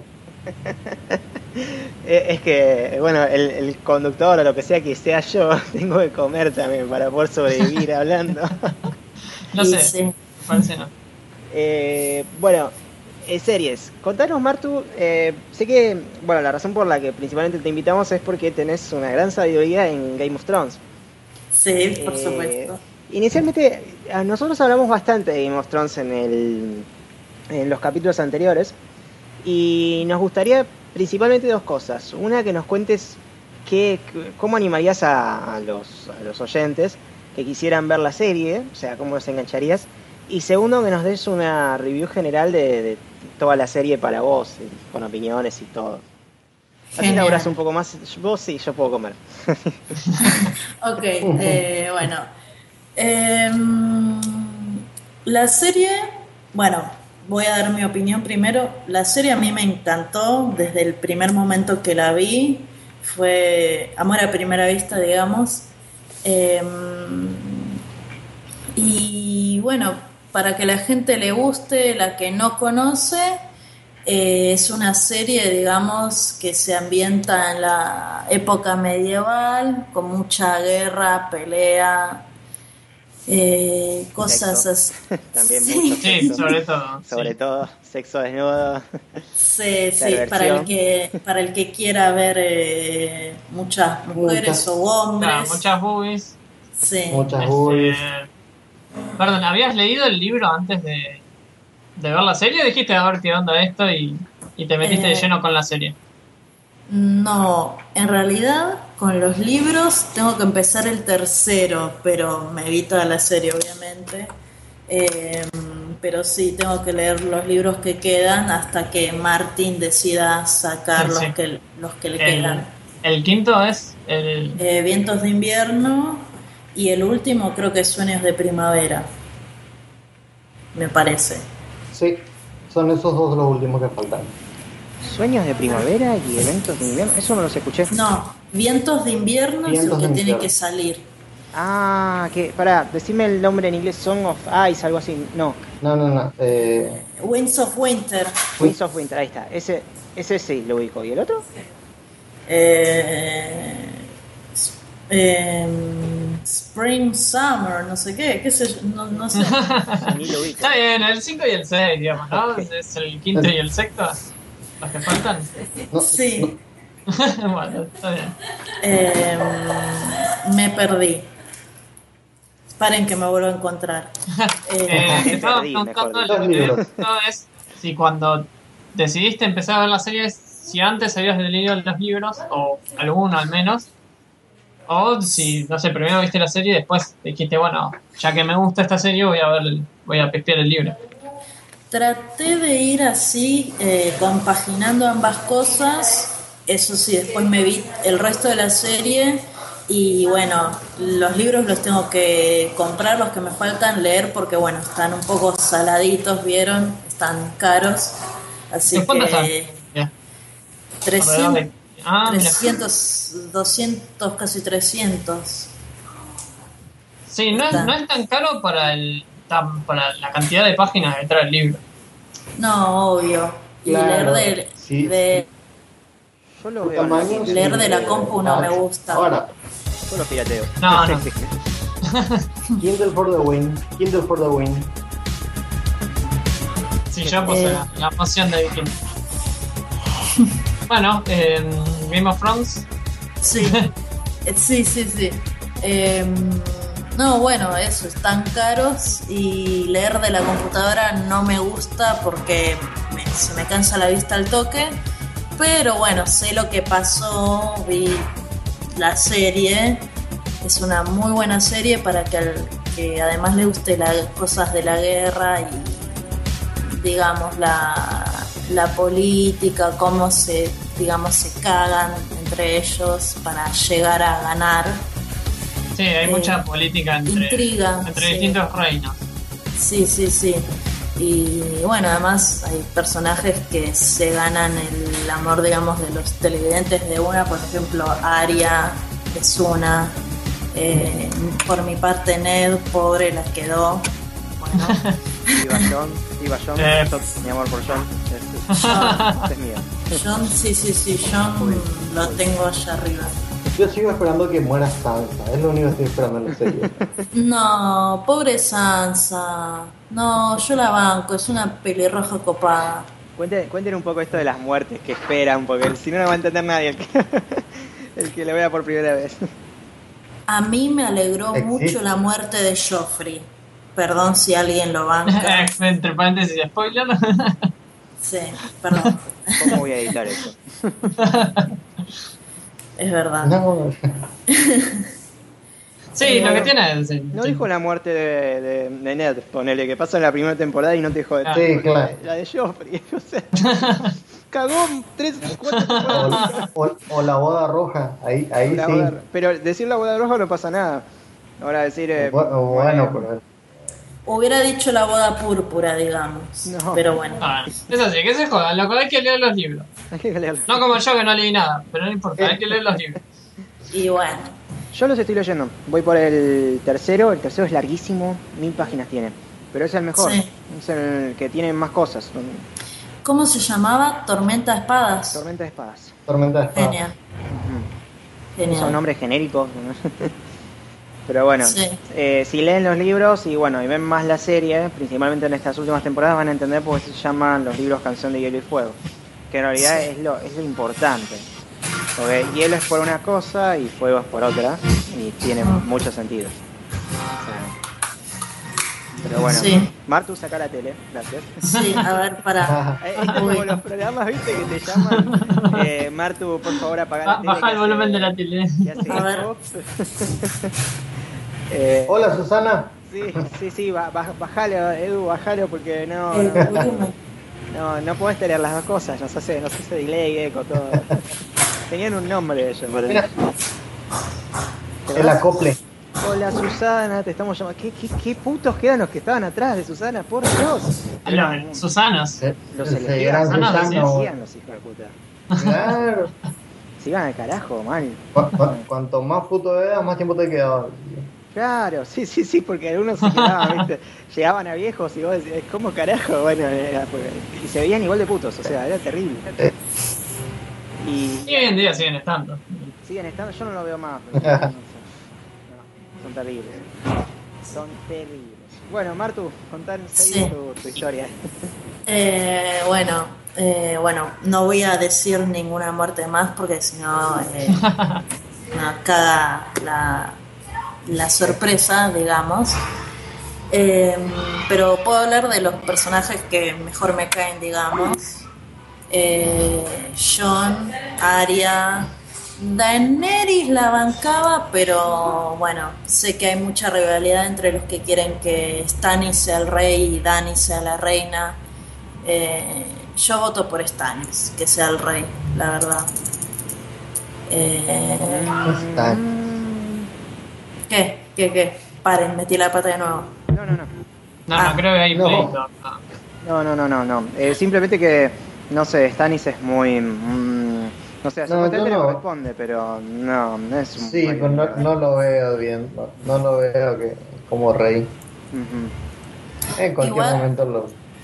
Es que, bueno, el conductor o lo que sea yo, tengo que comer también para poder sobrevivir hablando. No sé, sí. Parece no. Bueno, series. Contanos, Martu, sé que, bueno, la razón por la que principalmente te invitamos es porque tenés una gran sabiduría en Game of Thrones. Sí, por supuesto. Inicialmente, nosotros hablamos bastante de Game of Thrones en los capítulos anteriores. Y nos gustaría principalmente 2 cosas. Una, que nos cuentes cómo animarías a los oyentes que quisieran ver la serie, o sea, cómo los engancharías. Y segundo, que nos des una review general de toda la serie para vos, con opiniones y todo. Así laburás un poco más. Vos sí, yo puedo comer. Ok, bueno. La serie, bueno, voy a dar mi opinión primero. La serie a mí me encantó desde el primer momento que la vi. Fue amor a primera vista, digamos. Y bueno, para que la gente le guste, la que no conoce, es una serie, digamos, que se ambienta en la época medieval, con mucha guerra, pelea, cosas así. También mucho sexo. Sí, sobre todo. Sexo desnudo. Sí, para el que quiera ver muchas mujeres o hombres. Claro, muchas boobies. Sí. Muchas boobies. Perdón, ¿habías leído el libro antes de ver la serie o dijiste a ver qué onda esto y te metiste de lleno con la serie? No, en realidad con los libros tengo que empezar el tercero, pero me vi toda la serie obviamente. Pero sí, tengo que leer los libros que quedan hasta que Martin decida sacar los que le quedan. El quinto es el Vientos de invierno y el último creo que es Sueños de primavera, me parece. Sí, son esos 2 los últimos que faltan. Sueños de primavera y eventos de invierno, eso no los escuché. No, Vientos de invierno es el que tiene que salir. Decime el nombre en inglés. Song of Ice, algo así. No. Winds of Winter. Winds of Winter, ahí está. Ese sí lo ubico. ¿Y el otro? Spring, Summer, no sé qué sé yo, no sé. Ni lo ubico. Está bien, el 5 y el 6, digamos, ¿no? Okay. Es el quinto y el sexto, los que faltan. Sí. Bueno, está bien. Me perdí. Paren que me vuelvo a encontrar. Te estaba preguntando lo que es si cuando decidiste empezar a ver la serie, si antes habías leído los libros, o alguno al menos, O si, no sé, primero viste la serie y después dijiste, bueno, ya que me gusta esta serie voy a pispear el libro. Traté de ir así, compaginando ambas cosas. Eso sí, después me vi el resto de la serie y bueno, los libros los tengo que comprar, los que me faltan leer porque bueno, están un poco saladitos, ¿vieron? Están caros. Así ¿Cuánto están? 300, 200, casi 300. Sí, no es tan caro para la cantidad de páginas que trae el libro. No, obvio. Y Claro, Yo lo veo. leer de la compu no me gusta. Ahora, Yo lo pirateo. No. Kindle for the win. Kindle for the win. Sí, yo puse la emoción de Viking. Bueno, Game of Thrones. Sí, sí. No, bueno, eso, están caros y leer de la computadora no me gusta porque se me cansa la vista al toque. Pero bueno, sé lo que pasó, vi la serie. Es una muy buena serie para que además le guste las cosas de la guerra y, digamos, la política, cómo se cagan entre ellos para llegar a ganar. Sí, hay mucha política entre distintos reinos. Sí. Y bueno, además hay personajes que se ganan el amor, digamos, de los televidentes de una. Por ejemplo, Arya es una. Por mi parte, Ned, pobre, la quedó. Bueno. Iba John, mi amor por John. Este es mío. John, sí, John lo tengo allá arriba. Yo sigo esperando que muera Sansa. Es lo único que estoy esperando en la serie. No, pobre Sansa. No, yo la banco, es una pelirroja copada. Cuenten un poco esto de las muertes que esperan, porque si no, no va a entender nadie el que lo vea por primera vez. A mí me alegró mucho la muerte de Joffrey. Perdón si alguien lo banca. Entre paréntesis, spoiler. Sí, perdón. ¿Cómo voy a editar eso? Es verdad. No. Sí, lo que tiene es... No dijo la muerte de Ned, ponele, que pasa en la primera temporada y no te dijo de Sí, claro. la de Joffrey. O sea, cagó 3, 4 temporadas. O la boda roja. Ahí sí. Pero decir la boda roja no pasa nada. Ahora decir... Bueno, pero... Hubiera dicho la boda púrpura, digamos. No. Pero bueno. Es así, que se jodan, loco, hay que leer los libros. Hay que leerlo. No como yo que no leí nada, pero no importa, hay que leer los libros. Y bueno. Yo los estoy leyendo. Voy por el tercero. El tercero es larguísimo, 1000 páginas tiene. Pero es el mejor. Sí. Es el que tiene más cosas. ¿Cómo se llamaba? Tormenta de Espadas. Tormenta de Espadas. Tormenta de Espadas. Genial. Son nombres genéricos. Pero bueno, Sí. Si leen los libros y ven más la serie, principalmente en estas últimas temporadas, van a entender por qué se llaman los libros Canción de Hielo y Fuego. Que en realidad es lo importante. Porque hielo es por una cosa y fuego es por otra. Y tiene mucho sentido. Pero bueno, Sí. Martu, saca la tele, gracias. Sí, a ver, pará. Es como los programas, viste, que te llaman. Martu, por favor, apaga la tele. Baja el volumen de la tele. A ver. Hola, Susana. Sí, bajalo, Edu, bajalo, porque no podés tener las dos cosas, nos hace delay, eco, todo. Tenían un nombre ellos. Mira. El acople. Hola, Susana, te estamos llamando. ¿Qué putos quedan los que estaban atrás de Susana? Por Dios. Susanos. Los elegían Susana. los hijos de puta. Claro. Se iban al carajo, mal. Cuanto más puto eras, más tiempo te quedaba. Claro, sí, porque algunos se quedaban, ¿viste? Llegaban a viejos y vos decías, ¿cómo carajo? Bueno, y se veían igual de putos, o sea, era terrible. Y hoy en día siguen estando. Siguen estando, yo no lo veo más. Pero son terribles. Son terribles. Bueno, Martu, contanos ahí tu historia. Bueno, no voy a decir ninguna muerte más porque si no caga la sorpresa, digamos. Pero puedo hablar de los personajes que mejor me caen, digamos. Jon, Arya, Daenerys la bancaba, pero bueno, sé que hay mucha rivalidad entre los que quieren que Stannis sea el rey y Dany sea la reina. Yo voto por Stannis, que sea el rey, la verdad. ¿Qué? Paren, metí la pata de nuevo. No, creo que hay pleito. No. Simplemente que, no sé, Stannis es muy... no sé, a su le corresponde, pero no es un... Sí, pero no lo veo bien. No lo veo como rey. En cualquier momento lo...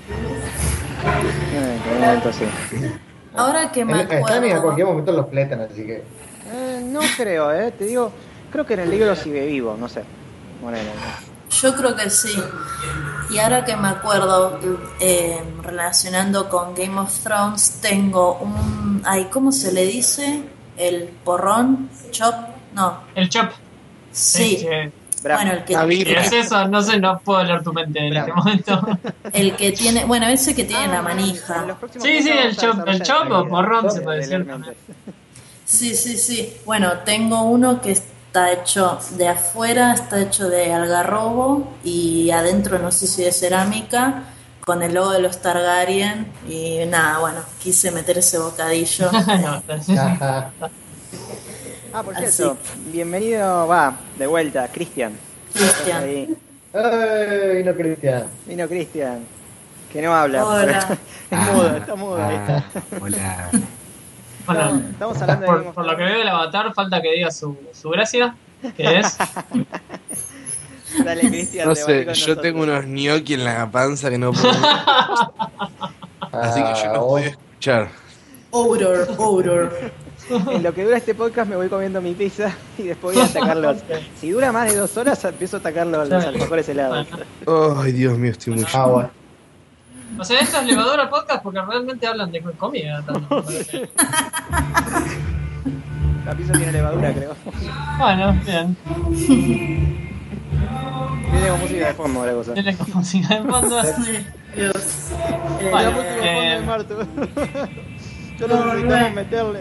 En cualquier momento sí. Ahora que me acuerdo... Stannis en cualquier momento lo fletan, así que... no creo, te digo... Creo que en el libro sigue vivo, no sé. Yo creo que sí. Y ahora que me acuerdo, relacionando con Game of Thrones, tengo un... ¿cómo se le dice? ¿El porrón? ¿Chop? No. El chop. Sí. Bueno, el que... es eso, no sé, no puedo leer tu mente en este momento. El que tiene... Bueno, ese que tiene la manija. Sí, el chop o porrón se puede decir. Sí. Bueno, tengo uno que está hecho de afuera, está hecho de algarrobo y adentro no sé si de cerámica, con el logo de los Targaryen y nada, bueno, quise meter ese bocadillo. Por cierto, bienvenido, de vuelta, Cristian. Vino Cristian, que no habla. Hola. Está mudo ahí. Hola. Bueno, estamos hablando de por lo que veo del avatar, falta que diga su gracia, que es... Dale, Cristian. No sé, yo tengo unos gnocchi en la panza que no puedo... Así que yo no voy a escuchar. Odor. En lo que dura este podcast me voy comiendo mi pizza y después voy a atacarlos. Si dura más de 2 horas, empiezo a atacar los alfajores helados. Ay, Dios mío, estoy muy... bueno. O sea, esto es levadura podcast porque realmente hablan de comida. La pizza tiene levadura, creo. Bueno, bien. Tiene como música de fondo la cosa. Tiene como música de fondo. Dios. La música de fondo de Martu. Yo lo necesitamos meterle.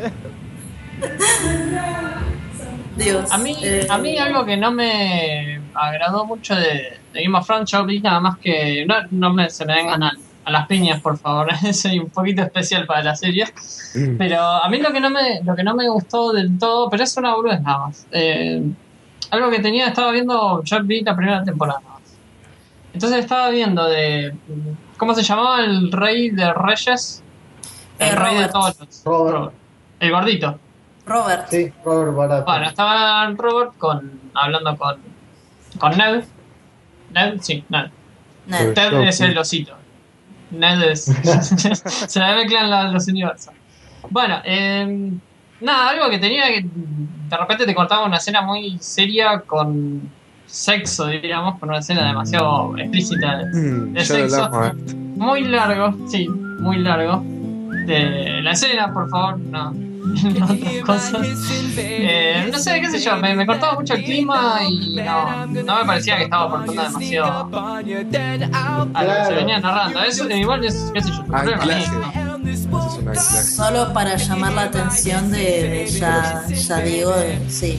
Dios. A mí algo que no me agradó mucho de Game of Thrones, yo vi nada más que... se me vengan a las piñas, por favor. Soy un poquito especial para la serie. Pero a mí lo que no me gustó del todo, pero es una boludez nada más. Algo que estaba viendo, yo vi la primera temporada nada más. Entonces estaba viendo ¿cómo se llamaba el rey de reyes? El rey de todos los... Robert. El gordito. Robert. Sí, Robert Baratheon. Bueno, estaba Robert hablando con Ned. Ned, sí, Ned. Ted es el osito. Ned es... se la mezclan los universos. Bueno, nada, algo que tenía que... De repente te cortaba una escena muy seria con sexo, diríamos, con una escena demasiado explícita de sexo. Muy largo, sí, muy largo. De la escena, por favor, no otras cosas. No sé, qué sé yo, me cortaba mucho el clima y no me parecía que estaba aportando demasiado a lo que se venía narrando. Eso igual es, qué sé yo, problema. Solo para llamar la atención de ya digo, sí.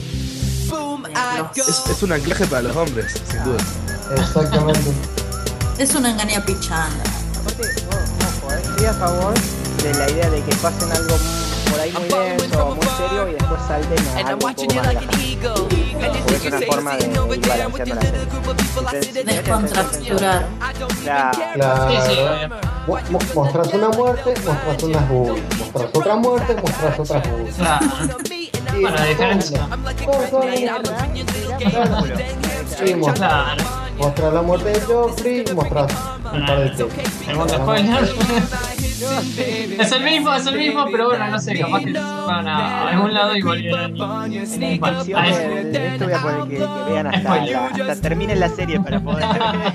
Es un anclaje para los hombres, sin duda. Exactamente. Es una engaña pichanga. Aparte, ojo, estoy a favor de la idea de que pasen algo por ahí muy denso, muy serio y después salten a algo un poco más relajado. Porque es una forma de ir balanceando la serie. Descontracturar. Claro. Sí. Mostrás una muerte, mostrás unas boobies. Mostrás otra muerte, mostrás otras boobies. Claro. Bueno, la diferencia. Sí, mostrás la muerte de Joffrey y mostrás un par de temas. El mundo spoiler. Es el mismo, pero bueno, no sé, capaz que se van a algún lado y volvieron. Esto voy a poner que vean hasta terminen la serie para poder.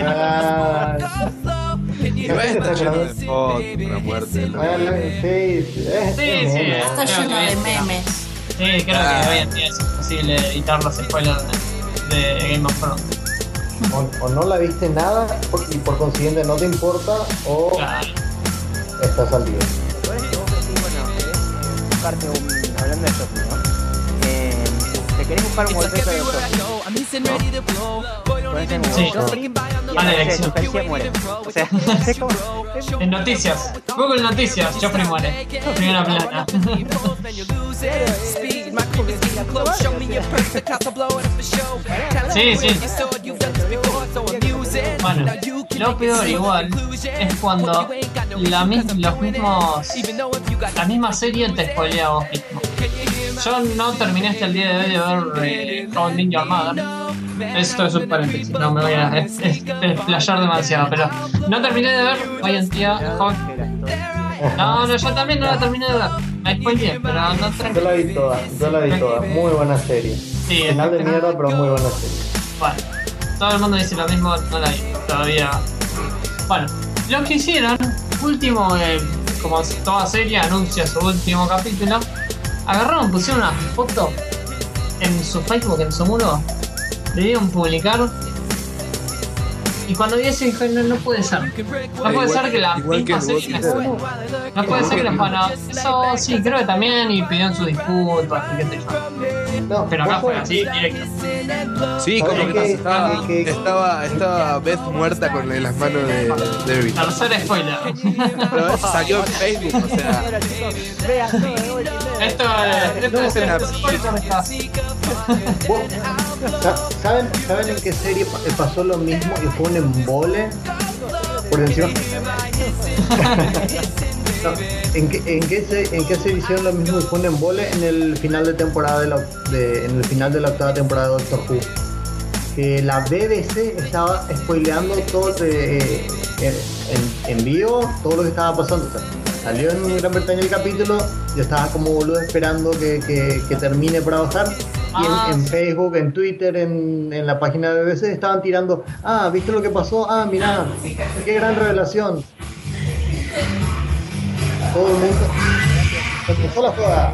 Está lleno de fotos, una muerte. Sí. Está lleno de memes. Sí, creo que hoy en día es imposible evitar los spoilers de Game of Thrones. O no la viste nada y por consiguiente no te importa o estás al día. Bueno, buscarte hablando de shopping, ¿no? querés buscar un wallpaper de Joffrey, ¿no? Sí. Muere. O sea, es como... En noticias, Google Noticias, Joffrey muere. Primera plana. Sí, sí. Bueno, lo peor igual es cuando la misma serie te spoilea a vos mismo. Yo no terminé hasta el día de hoy de ver How I Met Your Mother. Esto es un paréntesis, no me voy a explayar demasiado, pero no terminé de ver hoy en día No, yo también no la terminé de ver. Me spoileé, pero no terminé. Yo la vi toda, muy buena serie. Sí, final de mierda, pero muy buena serie. Bueno, todo el mundo dice lo mismo, no la vi todavía. Bueno, lo que hicieron, último, como toda serie anuncia su último capítulo, agarraron, pusieron una foto en su Facebook, en su muro, le dieron publicar. Y cuando vi eso dije, no puede ser. No puede ser que la misma serie no puede ser que los fanos. Eso sí, creo que también, y pidieron su disculpas y qué sé yo. No, pero acá fue así, directo. Sí, como que estaba Beth muerta con las manos de Baby. Tercer spoiler. Pero eso salió en Facebook, o sea. Esto es el ¿Saben en qué serie pasó lo mismo y fue un embole? Por encima. No, ¿en qué serie hicieron lo mismo y fue un embole? En el final de temporada en el final de la octava temporada de Doctor Who. Que la BBC estaba spoileando todo en vivo todo lo que estaba pasando. O sea, salió en Gran Bretaña el capítulo, yo estaba como boludo esperando que termine para bajar. Y en Facebook, en Twitter, en la página de BBC estaban tirando, ¿viste lo que pasó? Mirá, qué gran revelación. Todo el mundo se empezó la joda.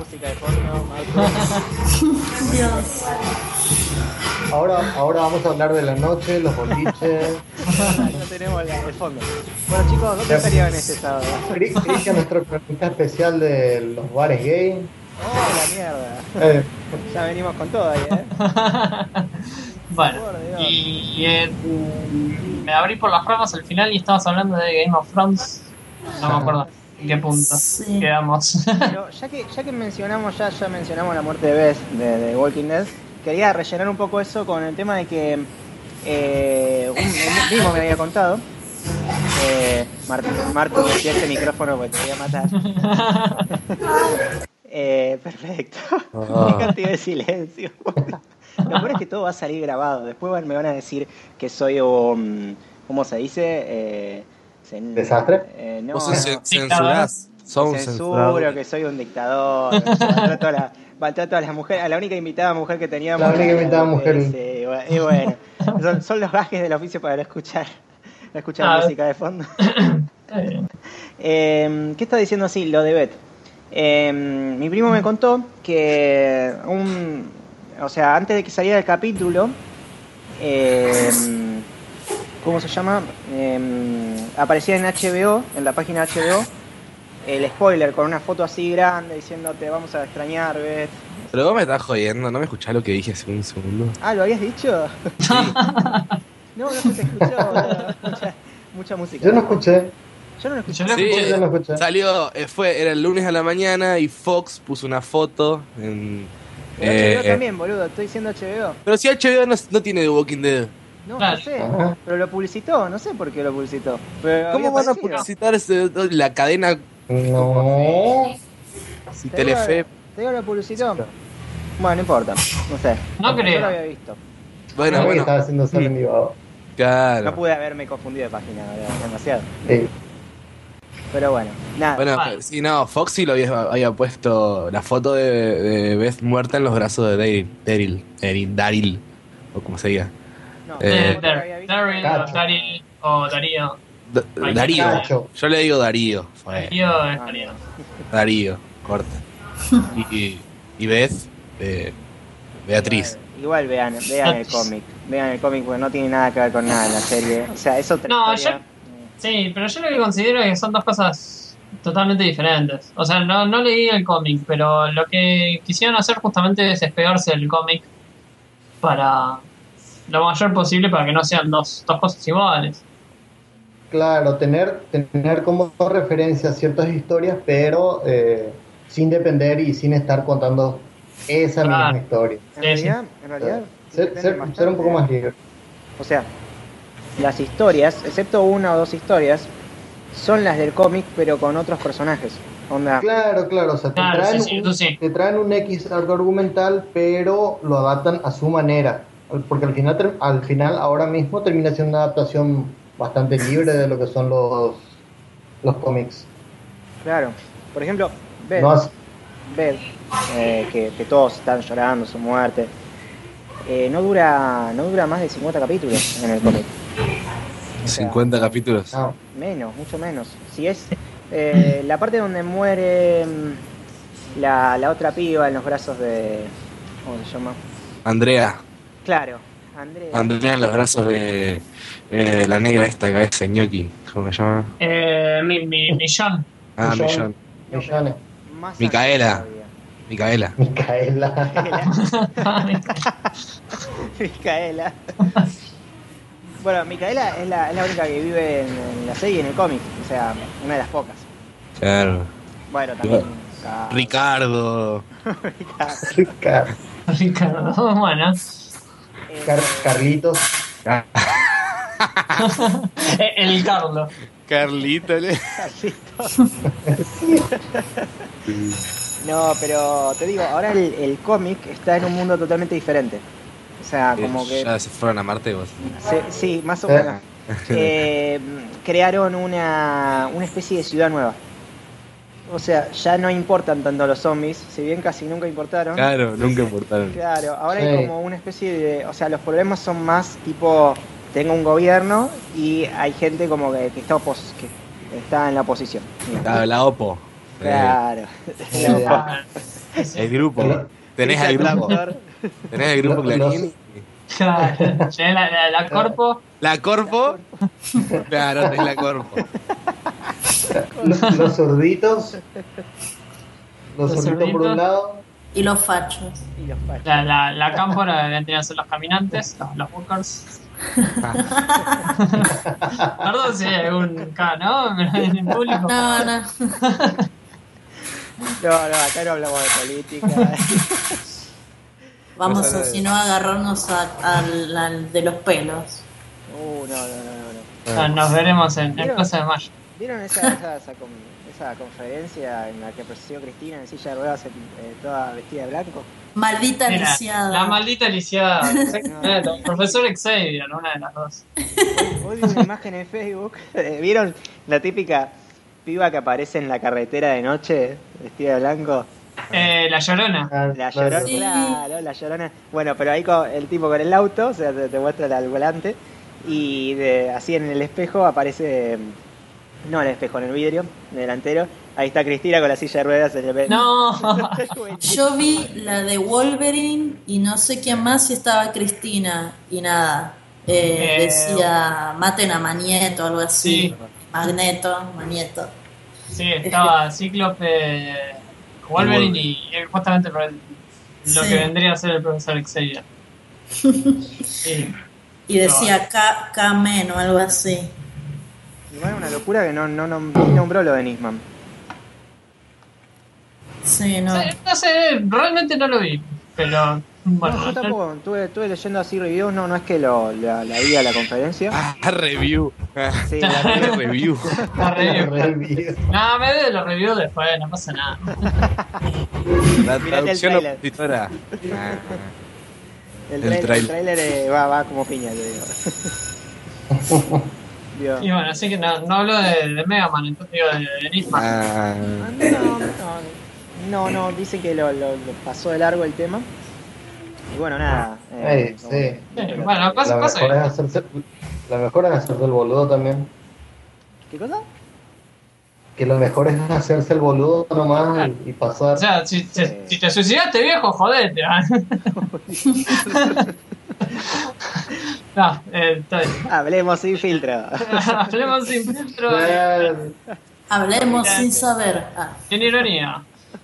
Ahora vamos a hablar de la noche, los boliches. No tenemos el fondo. Bueno, chicos, ¿dónde estarían en este sábado? Cristian, nuestro cronista especial de los bares gay. La mierda. Ya venimos con todo ahí, Bueno, y me abrí por las ramas al final y estabas hablando de Game of Thrones. No me acuerdo en qué punto quedamos. Pero ya que mencionamos ya mencionamos la muerte de Beth de Walking Dead, quería rellenar un poco eso con el tema de que un primo me había contado. Marco, metí este micrófono porque te voy a matar. Perfecto. Qué cantidad de silencio. Lo peor es que todo va a salir grabado. Después me van a decir que soy ¿cómo se dice? ¿Desastre? No, censurás. Censuro, que soy un dictador. Maltrato a las mujeres, a la única invitada mujer que teníamos. La única invitada mujer. Sí, y bueno, son los gajes del oficio para no escuchar música de fondo. ¿Qué está diciendo así? Lo de Beth. Mi primo me contó que o sea, antes de que saliera el capítulo, ¿cómo se llama? Aparecía en HBO, en la página de HBO, el spoiler con una foto así grande diciéndote vamos a extrañar, Beth. Pero vos me estás jodiendo, ¿no me escuchás lo que dije hace un segundo? ¿Lo habías dicho? Sí. No se te escuchó, mucha música. Yo no escuché. Yo no lo escuché. Sí, yo no escuché. Salió, era el lunes a la mañana y Fox puso una foto en... HBO también, boludo, estoy diciendo HBO. Pero si HBO no tiene The Walking Dead. No sé, pero lo publicitó, no sé por qué lo publicitó. Pero ¿cómo van a publicitar la cadena? No. Si Telefe... ¿Te digo lo publicitó? Bueno, no importa, no sé. No creo. Yo lo había visto. Bueno. Estaba haciendo solo en vivo. Claro. No pude haberme confundido de página, demasiado. Sí. Pero bueno, nada. Bueno, sí, no, Foxy lo había puesto la foto de Beth muerta en los brazos de Daryl, o como se diga. No, Daryl o Darío. Darío. Yo le digo Darío. Darío es Darío. Darío, corta. Y Beth, Beatriz. Igual vean el cómic. Vean el cómic porque no tiene nada que ver con nada en la serie. O sea, es otra historia. Sí, pero yo lo que considero es que son dos cosas totalmente diferentes. O sea, no leí el cómic, pero lo que quisieron hacer justamente es despegarse del cómic para lo mayor posible para que no sean dos cosas iguales. Claro, tener como referencia ciertas historias, pero sin depender y sin estar contando esa misma historia. En realidad ser un poco más libre. O sea, las historias, excepto una o dos historias, son las del cómic, pero con otros personajes. Onda. Claro, o sea, te traen un X arco argumental, pero lo adaptan a su manera. Porque al final ahora mismo termina siendo una adaptación bastante libre de lo que son los cómics. Claro, por ejemplo, Beth, que todos están llorando su muerte, no dura más de 50 capítulos en el cómic. 50 capítulos. No. Menos, mucho menos. Si es la parte donde muere la otra piba en los brazos de... ¿Cómo se llama? Andrea. Claro, Andrea en los brazos de la negra esta cabeza, ñoqui. ¿Cómo se llama? Millón. Millón. Millones. Micaela. Micaela. Bueno, Micaela es la única que vive en la serie y en el cómic. O sea, una de las pocas. Claro. Bueno, también... Ricardo. Ricardo, bueno. Carlitos. El Carlos. Carlito. No, pero te digo, ahora el cómic está en un mundo totalmente diferente. O sea, como que... ¿Ya se fueron a Marte vos? Sí, más o menos. Crearon una especie de ciudad nueva. O sea, ya no importan tanto los zombies, si bien casi nunca importaron. Claro, nunca importaron. Claro, ahora hay como una especie de... O sea, los problemas son más tipo... Tengo un gobierno y hay gente como que está en la oposición. Claro, la OPO. Claro. El grupo. Tenés el grupo. Tenés el grupo Clarín. Claro. La Corpo. ¿La Corpo? Claro, tenés la Corpo. Los sorditos. Los sorditos por un lado. Y los fachos. La cámpora vendrían a ser los caminantes, los walkers. Perdón si hay algún ¿no? En el público. No. No, acá no hablamos de política. Vamos a, si no, agarrarnos al de los pelos. No. Nos veremos en Plaza de Mayo. ¿Vieron esa conferencia en la que presidió Cristina en silla de ruedas toda vestida de blanco? Maldita lisiada. La maldita lisiada. Profesor Xavier, una de las dos. Hoy vi una imagen en Facebook. ¿Vieron la típica piba que aparece en la carretera de noche vestida de blanco? La Llorona. La Llorona, sí. Claro, la Llorona. Bueno, pero ahí el tipo con el auto, o sea, te muestra el volante y así en el espejo aparece... No en el espejo, en el vidrio delantero. Ahí está Cristina con la silla de ruedas en el... No. Yo vi la de Wolverine y no sé quién más, si estaba Cristina y nada. Decía maten a Magneto o algo así. Sí. Magneto. Sí, estaba Cíclope, Wolverine y justamente por lo que vendría a ser el profesor Xavier. Sí. Y decía K-Men o algo así. Igual una locura que no nombró lo de Nisman. Sí, no. No sé, realmente no lo vi, pero bueno. No, yo tampoco, estuve leyendo así reviews, no es que la vi a la conferencia. Review. Sí, la review. La review. No, me de los reviews después, no pasa nada. La traducción opositora. El trailer va como piña, te digo. Y bueno, así que no hablo de Mega Man, entonces digo de Nisman. No, dicen que lo pasó de largo el tema. Y bueno, nada. Sí. Bueno, pasa. La mejor es hacerse el boludo también. ¿Qué cosa? Que lo mejor es hacerse el boludo nomás y pasar. O sea, si te suicidaste, viejo, jodete. No, está bien. Hablemos sin filtro. Hablemos sin filtro. Hablemos sin saber. Qué ironía.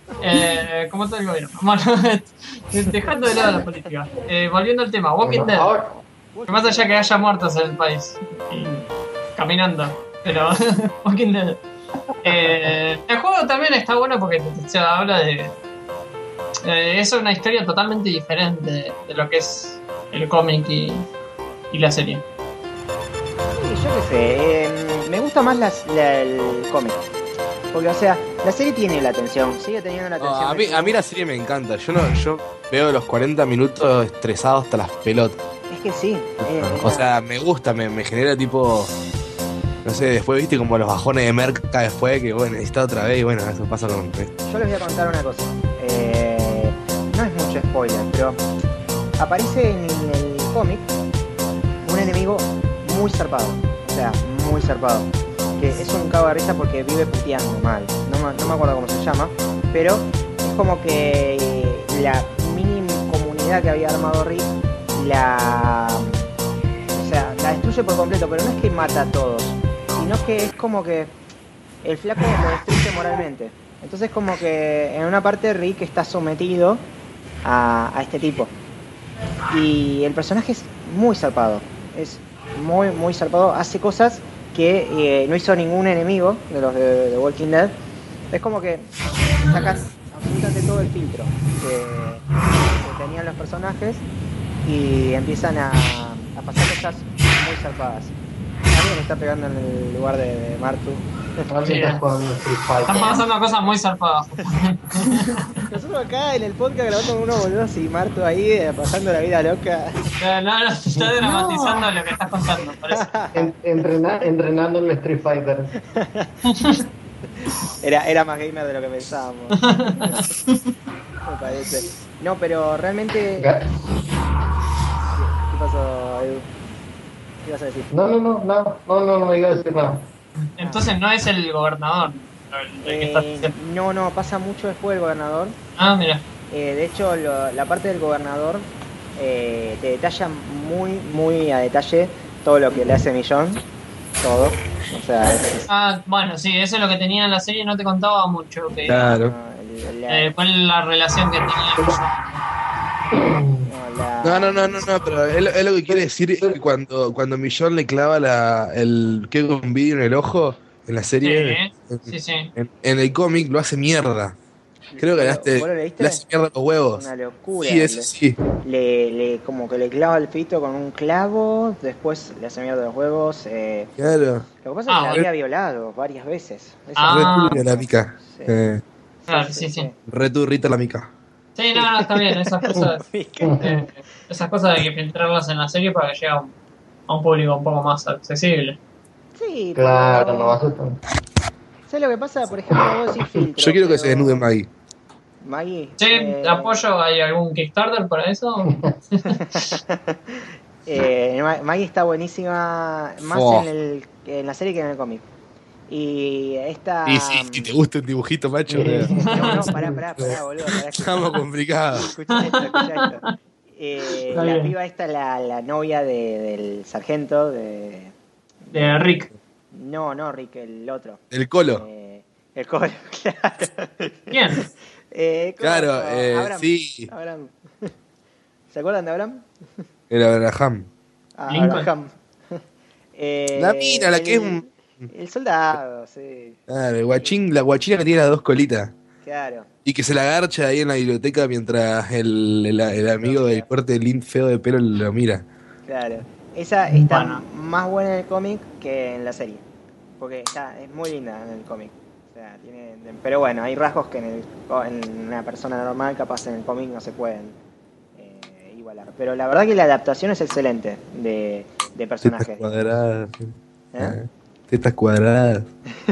como todo el gobierno. Bueno, dejando de lado la política. Volviendo al tema, Walking Dead. Que más allá que haya muertos en el país. Y caminando. Pero Walking Dead. El juego también está bueno porque se habla de... es una historia totalmente diferente de lo que es el cómic y la serie. Sí, yo qué sé, me gusta más el cómic. Porque, o sea, la serie tiene la atención, sigue teniendo la atención. A mí la serie me encanta. Yo veo los 40 minutos estresado hasta las pelotas. Es que sí. O sea, me gusta, me genera tipo... No sé, después viste como los bajones de merca después, que bueno, está otra vez y bueno, eso pasa con... Yo les voy a contar una cosa. No es mucho spoiler, pero aparece en el cómic un enemigo muy zarpado. O sea, muy zarpado. Que es un cago de risa porque vive puteando mal. No me acuerdo cómo se llama, pero es como que la mini comunidad que había armado Rick la destruye por completo, pero no es que mata a todos, sino que es como que el flaco lo destruye moralmente. Entonces como que en una parte Rick está sometido a este tipo. Y el personaje es muy zarpado. Es muy, muy zarpado. Hace cosas que no hizo ningún enemigo de los de Walking Dead. Es como que sacas absolutamente todo el filtro que tenían los personajes y empiezan a pasar cosas muy zarpadas. Alguien está pegando en el lugar de Martu. Sí, están pasando cosas muy zarpadas. Nosotros acá en el podcast grabando con unos boludos y Martu ahí pasando la vida loca. No, está dramatizando lo que estás contando, por eso. Entrenando en el Street Fighter. Era más gamer de lo que pensábamos. Me parece. No, pero realmente... ¿Qué pasó, Edu? ¿Qué ibas a decir? No iba a decir nada. Entonces no es el gobernador el que estás diciendo. No, pasa mucho después del gobernador. Ah, mira. De hecho, la parte del gobernador te detalla muy, muy a detalle todo lo que le hace Millón. Todo. O sea, bueno, sí, eso es lo que tenía en la serie, no te contaba mucho. Okay. Claro. ¿Cuál es la relación que tenía Millón? No, pero es lo que quiere decir que cuando Millón le clava el que con vidrio en el ojo en la serie, sí. En el cómic lo hace mierda. Creo que le hace mierda los huevos. Una locura. Sí, eso sí. Como que le clava el pito con un clavo, después le hace mierda los huevos. Claro. Lo que pasa es que la había violado varias veces. Returbia la mica. Sí. Claro, sí. Returrita la mica. Sí, no, está bien, esas cosas hay que filtrarlas en la serie para que llegue a un público un poco más accesible. Sí, claro, pero... no va a ser tan... ¿Sabes lo que pasa? Por ejemplo, vos decís filtro. Yo quiero que se desnude Maggie. Maggie. Sí, apoyo, ¿hay algún Kickstarter para eso? Maggie está buenísima más en la serie que en el cómic. Y esta... Y si te gusta un dibujito, macho. No, pará, boludo. Estamos complicados. Escucha esto. La piba esta, la novia del sargento de Rick. No, Rick, el otro. El Colo. El Colo, claro. ¿Quién? Claro, Abraham. sí. Abraham. ¿Se acuerdan de Abraham? El Abraham. Abraham. La mina, la que es un... El soldado, sí. Claro, la guachina que tiene las dos colitas. Claro. Y que se la garcha ahí en la biblioteca mientras el amigo del corte feo de pelo lo mira. Claro. Esa está más buena en el cómic que en la serie. Porque es muy linda en el cómic. O sea, pero bueno, hay rasgos que en una persona normal capaz en el cómic no se pueden igualar. Pero la verdad que la adaptación es excelente de personajes. Tetas cuadradas. Tetas cuadradas.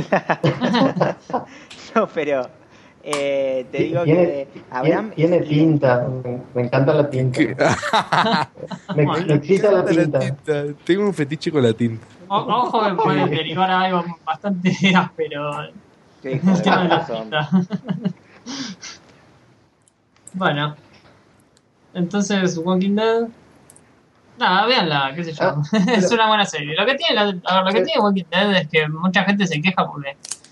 No, pero te digo que Abraham tiene tinta. Me encanta la tinta. me excita la tinta. Tengo un fetiche con la tinta. Ojo que puede derivar a algo bastante áspero. El tema de la tinta. Bueno, entonces Walking Dead. Nada, véanla, qué sé yo. Es una buena serie. Lo que tiene Walking Dead es que mucha gente se queja porque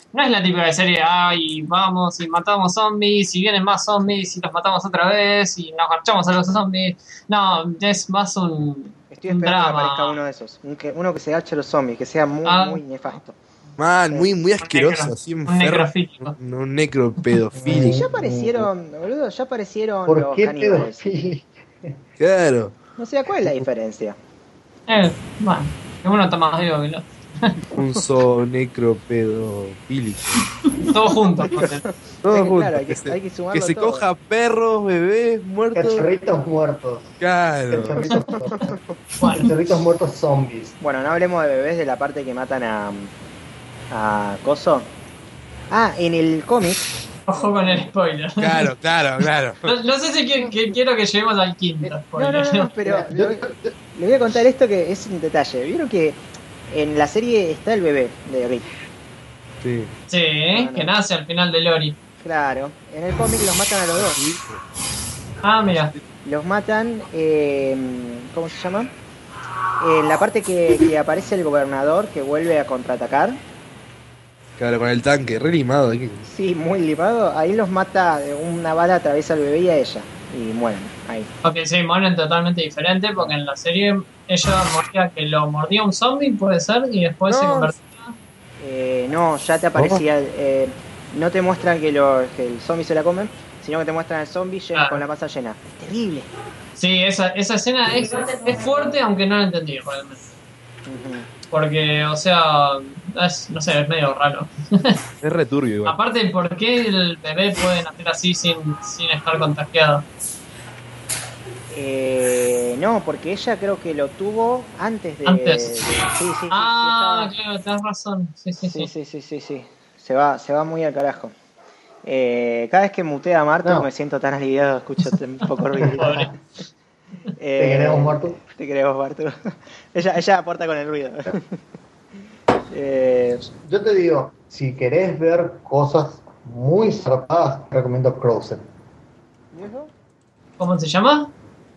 No es la típica serie, ay, vamos y matamos zombies, y vienen más zombies y los matamos otra vez y nos marchamos a los zombies. No, es más Estoy esperando drama. que aparezca uno de esos. Uno que se gache a los zombies, que sea muy nefasto. Man, muy asqueroso, así enfermo. Un necropedofílico. Ya aparecieron, boludo, ya aparecieron ¿Por los qué caníbales. pedofílico? Claro. No sé, ¿cuál es la diferencia? Bueno, uno está más vivo que el otro. Un necropedofílico. Todos juntos. Todos juntos. Claro, hay que sumarlo que se todo. coja perros, bebés, muertos. Cachorritos muertos. Claro. Cachorritos muertos zombies. Bueno, no hablemos de bebés, de la parte que matan a Coso. En el cómic. Ojo con el spoiler. Claro. No sé si quiero que lleguemos al quinto spoiler. No, pero le voy a contar esto que es un detalle. ¿Vieron que en la serie está el bebé de Rick? Sí. Sí, que nace al final de Lori. Claro, en el cómic los matan a los dos. Mira. Los matan, ¿cómo se llama? En la parte que aparece el gobernador que vuelve a contraatacar. Claro, con el tanque, re limado. Sí, muy limado. Ahí los mata, una bala atraviesa al bebé y a ella. Y mueren, ahí. Ok, sí, mueren totalmente diferente porque en la serie ella moría que lo mordía un zombie, puede ser, y después se convertía. No, ya te aparecía. No te muestran que el zombie se la comen, sino que te muestran al zombie con la panza llena. Terrible. Sí, esa escena es fuerte, aunque no la entendí realmente. Porque, o sea, no sé, es medio raro. Es re turbio igual. Aparte, ¿por qué el bebé puede nacer así sin estar contagiado? No, porque ella creo que lo tuvo antes de... Antes. Sí, claro, tenés razón. Sí. Se va muy al carajo. Cada vez que mutea a Marto me siento tan aliviado, escucho un poco ruido. ¿Te queremos, Marto? Te queremos, Marto. ella aporta con el ruido. Yo te digo, si querés ver cosas muy zarpadas, te recomiendo Crowset. ¿Cómo se llama?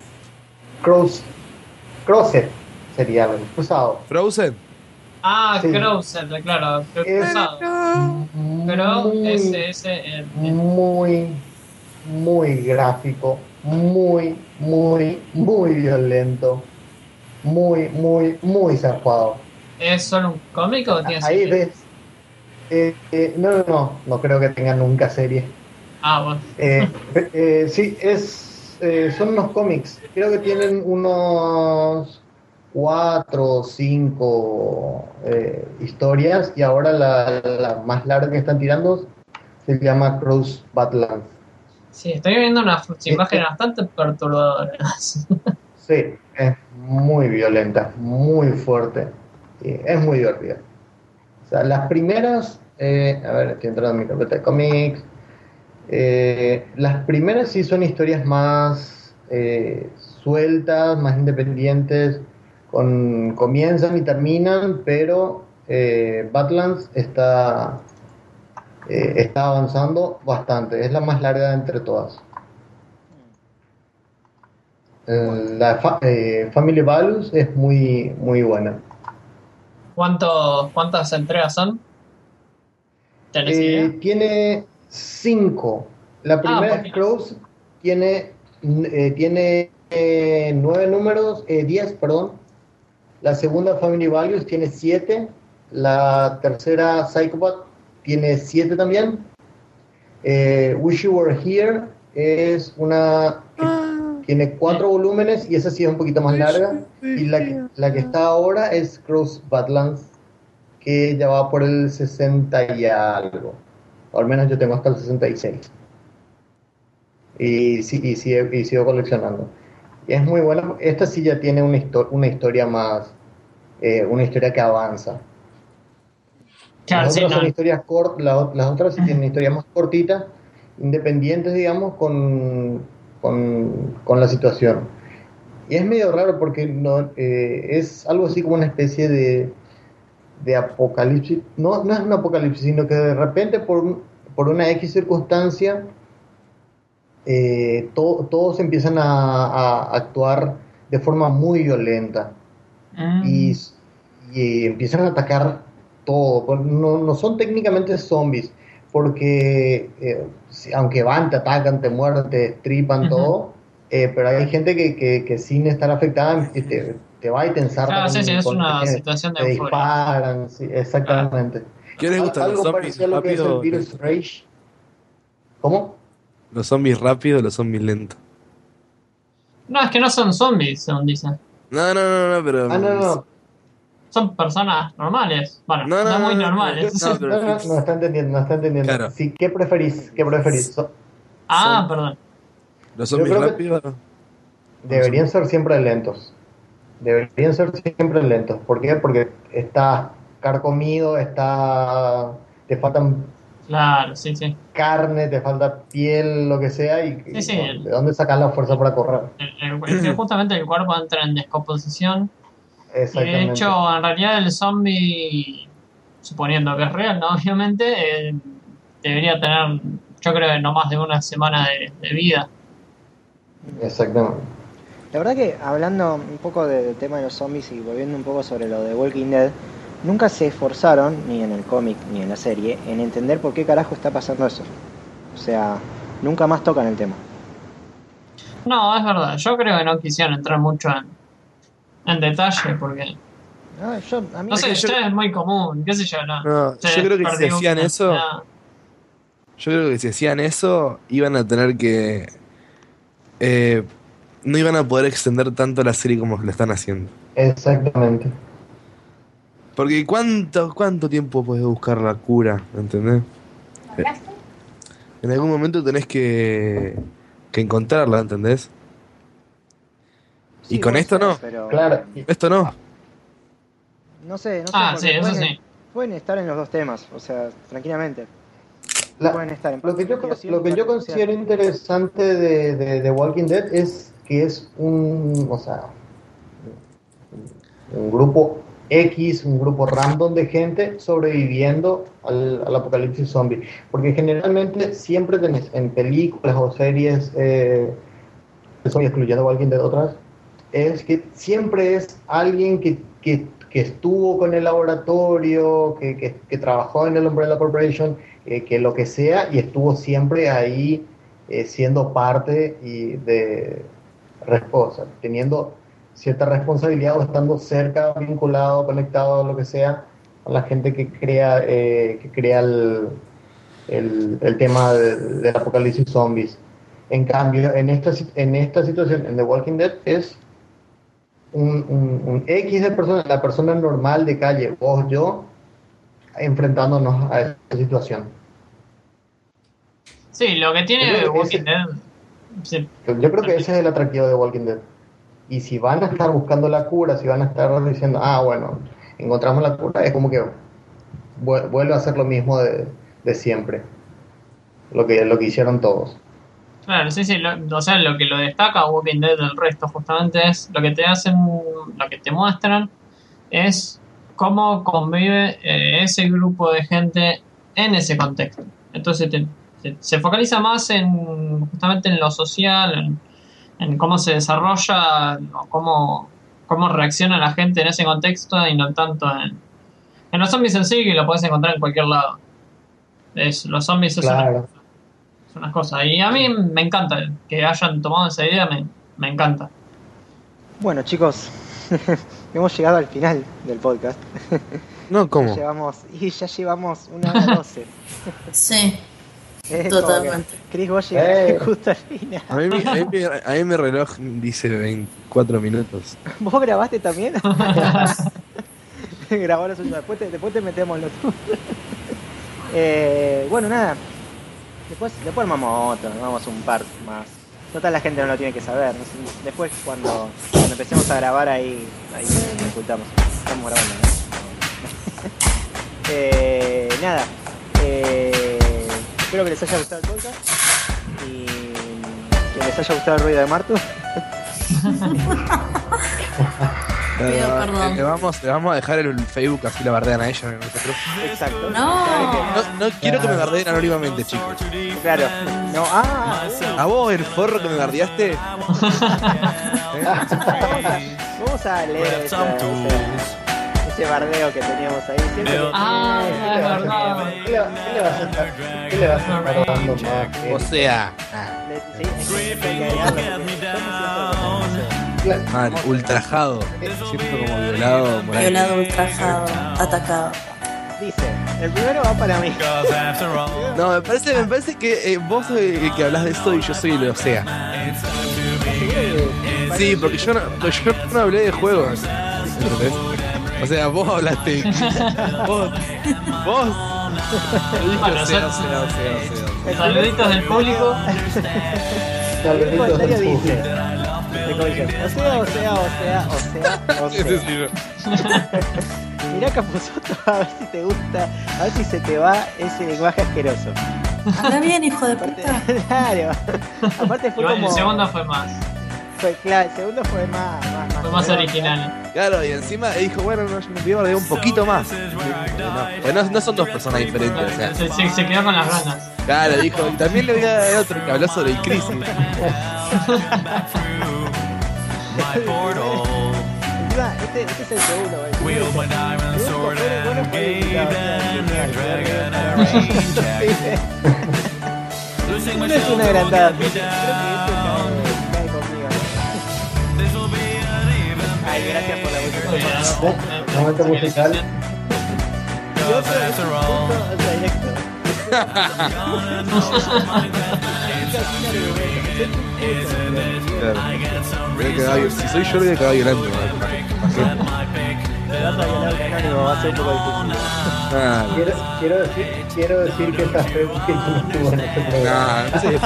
Crowset sería algo cruzado. ¿Frozen? Sí. Crowset, claro, cruzado. Pero ese muy gráfico, muy violento, muy zarpado. ¿Es solo un cómic o tiene ahí serie? ves. No creo que tenga nunca serie. Bueno. Sí, son unos cómics. Creo que tienen unos 4 o 5 historias, y ahora la más larga que están tirando se llama Cross Badlands. Sí, estoy viendo unas imágenes bastante perturbadoras. Sí, es muy violenta, muy fuerte, es muy divertida. O sea, las primeras, a ver, estoy entrando en mi carpeta de cómics. Las primeras sí son historias más sueltas, más independientes, comienzan y terminan, pero Badlands está avanzando bastante, es la más larga de entre todas. La Family Values es muy buena. ¿Cuántas entregas son? ¿Tenés idea? Tiene 5. La primera es Crows, tiene 9 números, 10, perdón. La segunda, Family Values, tiene 7. La tercera, Psychopath, tiene 7 también. Wish You Were Here es una que tiene 4 volúmenes, y esa sí es un poquito más larga. Y la que está ahora es Cross Badlands, que ya va por el 60 y algo. O al menos yo tengo hasta el 66. Y sigo coleccionando. Y es muy buena. Esta sí ya tiene una historia más, una historia que avanza. Claro, las otras son historias cortas, las otras sí tienen historias más cortitas, independientes, digamos, con la situación. Y es medio raro porque es algo así como una especie de apocalipsis. No es un apocalipsis, sino que de repente por una X circunstancia todos empiezan a actuar de forma muy violenta y empiezan a atacar todo. No son técnicamente zombies, porque aunque van, te atacan, te muerden, te destripan todo, pero hay gente que sin estar afectada te va y te ensarta. Claro, sí, es una situación de te euforia. Disparan, sí, exactamente. ¿Qué les gusta? Algo ¿Los parecido a lo que es el virus Rage. ¿Cómo? ¿Los zombies rápidos o los zombies lentos? No, es que no son zombies, según dicen. No, pero... no. Son personas normales. Bueno, no muy normales. No está entendiendo. Claro. Sí, ¿qué preferís? Perdón. ¿Los zombies rápidos? Deberían ser siempre lentos. ¿Por qué? Porque está carcomido, te faltan carne, te falta piel, lo que sea, y ¿de dónde sacas la fuerza para correr? Justamente el cuerpo entra en descomposición. Y de hecho, en realidad el zombie, suponiendo que es real, ¿no? Obviamente, debería tener, yo creo que no más de una semana de vida. Exactamente. La verdad que hablando un poco del tema de los zombies y volviendo un poco sobre lo de Walking Dead, nunca se esforzaron, ni en el cómic ni en la serie, en entender por qué carajo está pasando eso. O sea, nunca más tocan el tema. No, es verdad. Yo creo que no quisieron entrar mucho en detalle porque... No sé, ya es muy común, qué sé yo, ¿no? Yo creo que si hacían eso... Yo creo que si hacían eso, iban a tener que... no iban a poder extender tanto la serie como lo están haciendo. Exactamente. Porque ¿cuánto tiempo puedes buscar la cura? ¿Entendés? En algún momento tenés que encontrarla, ¿entendés? Sí, y con esto no. Pero... Claro. Esto no. No sé. Sí, eso sí. Pueden estar en los dos temas, o sea, tranquilamente. Pueden estar en lo que yo considero interesante de Walking Dead es que es un grupo X, un grupo random de gente sobreviviendo al apocalipsis zombie. Porque generalmente siempre tenés en películas o series, excluyendo Walking Dead otras, es que siempre es alguien que estuvo con el laboratorio, que trabajó en el Umbrella Corporation, que lo que sea, y estuvo siempre ahí siendo parte y teniendo cierta responsabilidad o estando cerca, vinculado, conectado, lo que sea, con la gente que crea el tema del apocalipsis zombies. En cambio, en esta situación, en The Walking Dead, es un X de persona, la persona normal de calle, vos, yo, enfrentándonos a esta situación. Sí, lo que tiene Walking Dead... Sí. Yo creo que ese es el atractivo de Walking Dead. Y si van a estar buscando la cura, si van a estar diciendo, bueno, encontramos la cura, es como que vuelve a hacer lo mismo de siempre. Lo que hicieron todos. Claro, sí, lo que lo destaca Walking Dead del resto justamente es lo que te muestran es cómo convive ese grupo de gente en ese contexto. Entonces se focaliza más justamente en lo social, en cómo se desarrolla, cómo reacciona la gente en ese contexto y no tanto en los zombies en sí, que lo podés encontrar en cualquier lado. Los zombies claro. Es unas cosas. Y a mí me encanta que hayan tomado esa idea, me encanta. Bueno, chicos, hemos llegado al final del podcast. No, ¿cómo? Ya llevamos 1:12. Sí. Totalmente. Cris, vos llegaste justo al final. A mí mi reloj dice 24 minutos. ¿Vos grabaste también? Grabó lo suyo. Después te metemos lo tuyo. Bueno, nada. Después armamos un par más. Total, la gente no lo tiene que saber. Después, cuando empecemos a grabar, ahí lo ocultamos. Estamos grabando, ¿no? Nada. Espero que les haya gustado el podcast y que les haya gustado el ruido de Martu. Le vamos a dejar el Facebook, así la bardean a ella, nosotros. Exacto. No quiero que me bardeen anónimamente, chicos. Claro. No. A vos, el forro que me bardeaste. Vamos a leer ese ese bardeo que teníamos ahí. Es verdad. ¿Qué le vas a estar dando más? O sea, Sí, hay que agregarlo. mal, ultrajado. Siento como violado. Violado, ultrajado, atacado. Dice, el primero va para mí. No, me parece que vos sos el que hablas de esto y yo soy el de Osea. Sí, porque yo no hablé de juegos. ¿Entendés? O sea, vos hablaste. Vos. Bueno, saluditos del público. El comentario dice, mirá Capusotto, a ver si te gusta, a ver si se te va ese lenguaje asqueroso. Anda bien, hijo de puta. Claro. Aparte fue Igual como... el segundo fue más. Claro, el segundo fue más original. Claro, y encima dijo, bueno, no, yo me voy a bardear un poquito más. No son dos personas diferentes, o sea. Se quedó con las ganas. Claro, dijo, y también le voy a dar otro que habló sobre el crisis. Encima, este es el segundo, güey. No es una agrandada. Creo que este cae conmigo. Ay, gracias por la Momento musical. Y otro es un punto directo. Claro. Si soy yo, le voy a cagar llorando. Me vas a violar el canónigo, va a ser un poco difícil. Quiero decir que esta vez no estuvo en este programa. No sé.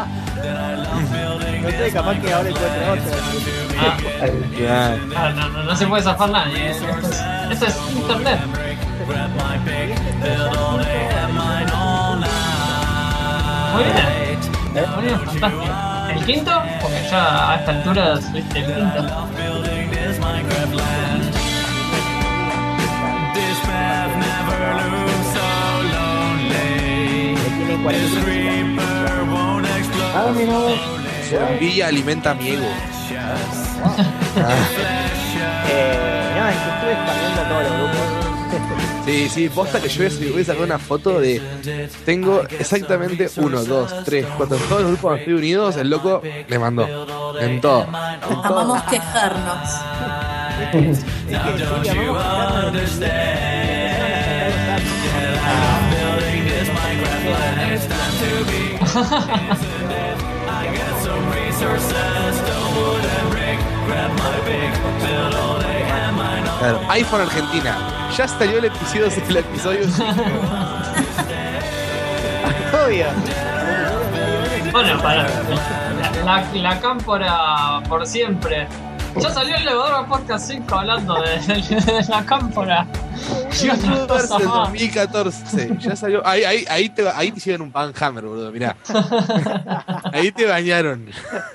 No sé, capaz que ahora encuentre otro. No se puede zafar nadie. Esto es internet. Muy bien, fantástico. ¿El quinto? Porque ya a esta altura subiste el quinto. Tiene 45. Mira. Su envidia alimenta mi ego. No, es que estuve expandiendo todos los grupos. Sí, posta que yo voy a sacar una foto de... Tengo exactamente 1, 2, 3, 4. Todos los grupos donde estoy unidos, el loco me mandó. En todo. Amamos quejarnos. Claro, iPhone Argentina. Ya salió el episodio 5. Obvio. Bueno, para la cámpora por siempre. Ya salió el Levadura Podcast 5 hablando de la cámpora. Y otras cosas del más. 2014. Ya salió. Ahí te hicieron un panhammer, boludo. Mirá. Ahí te bañaron.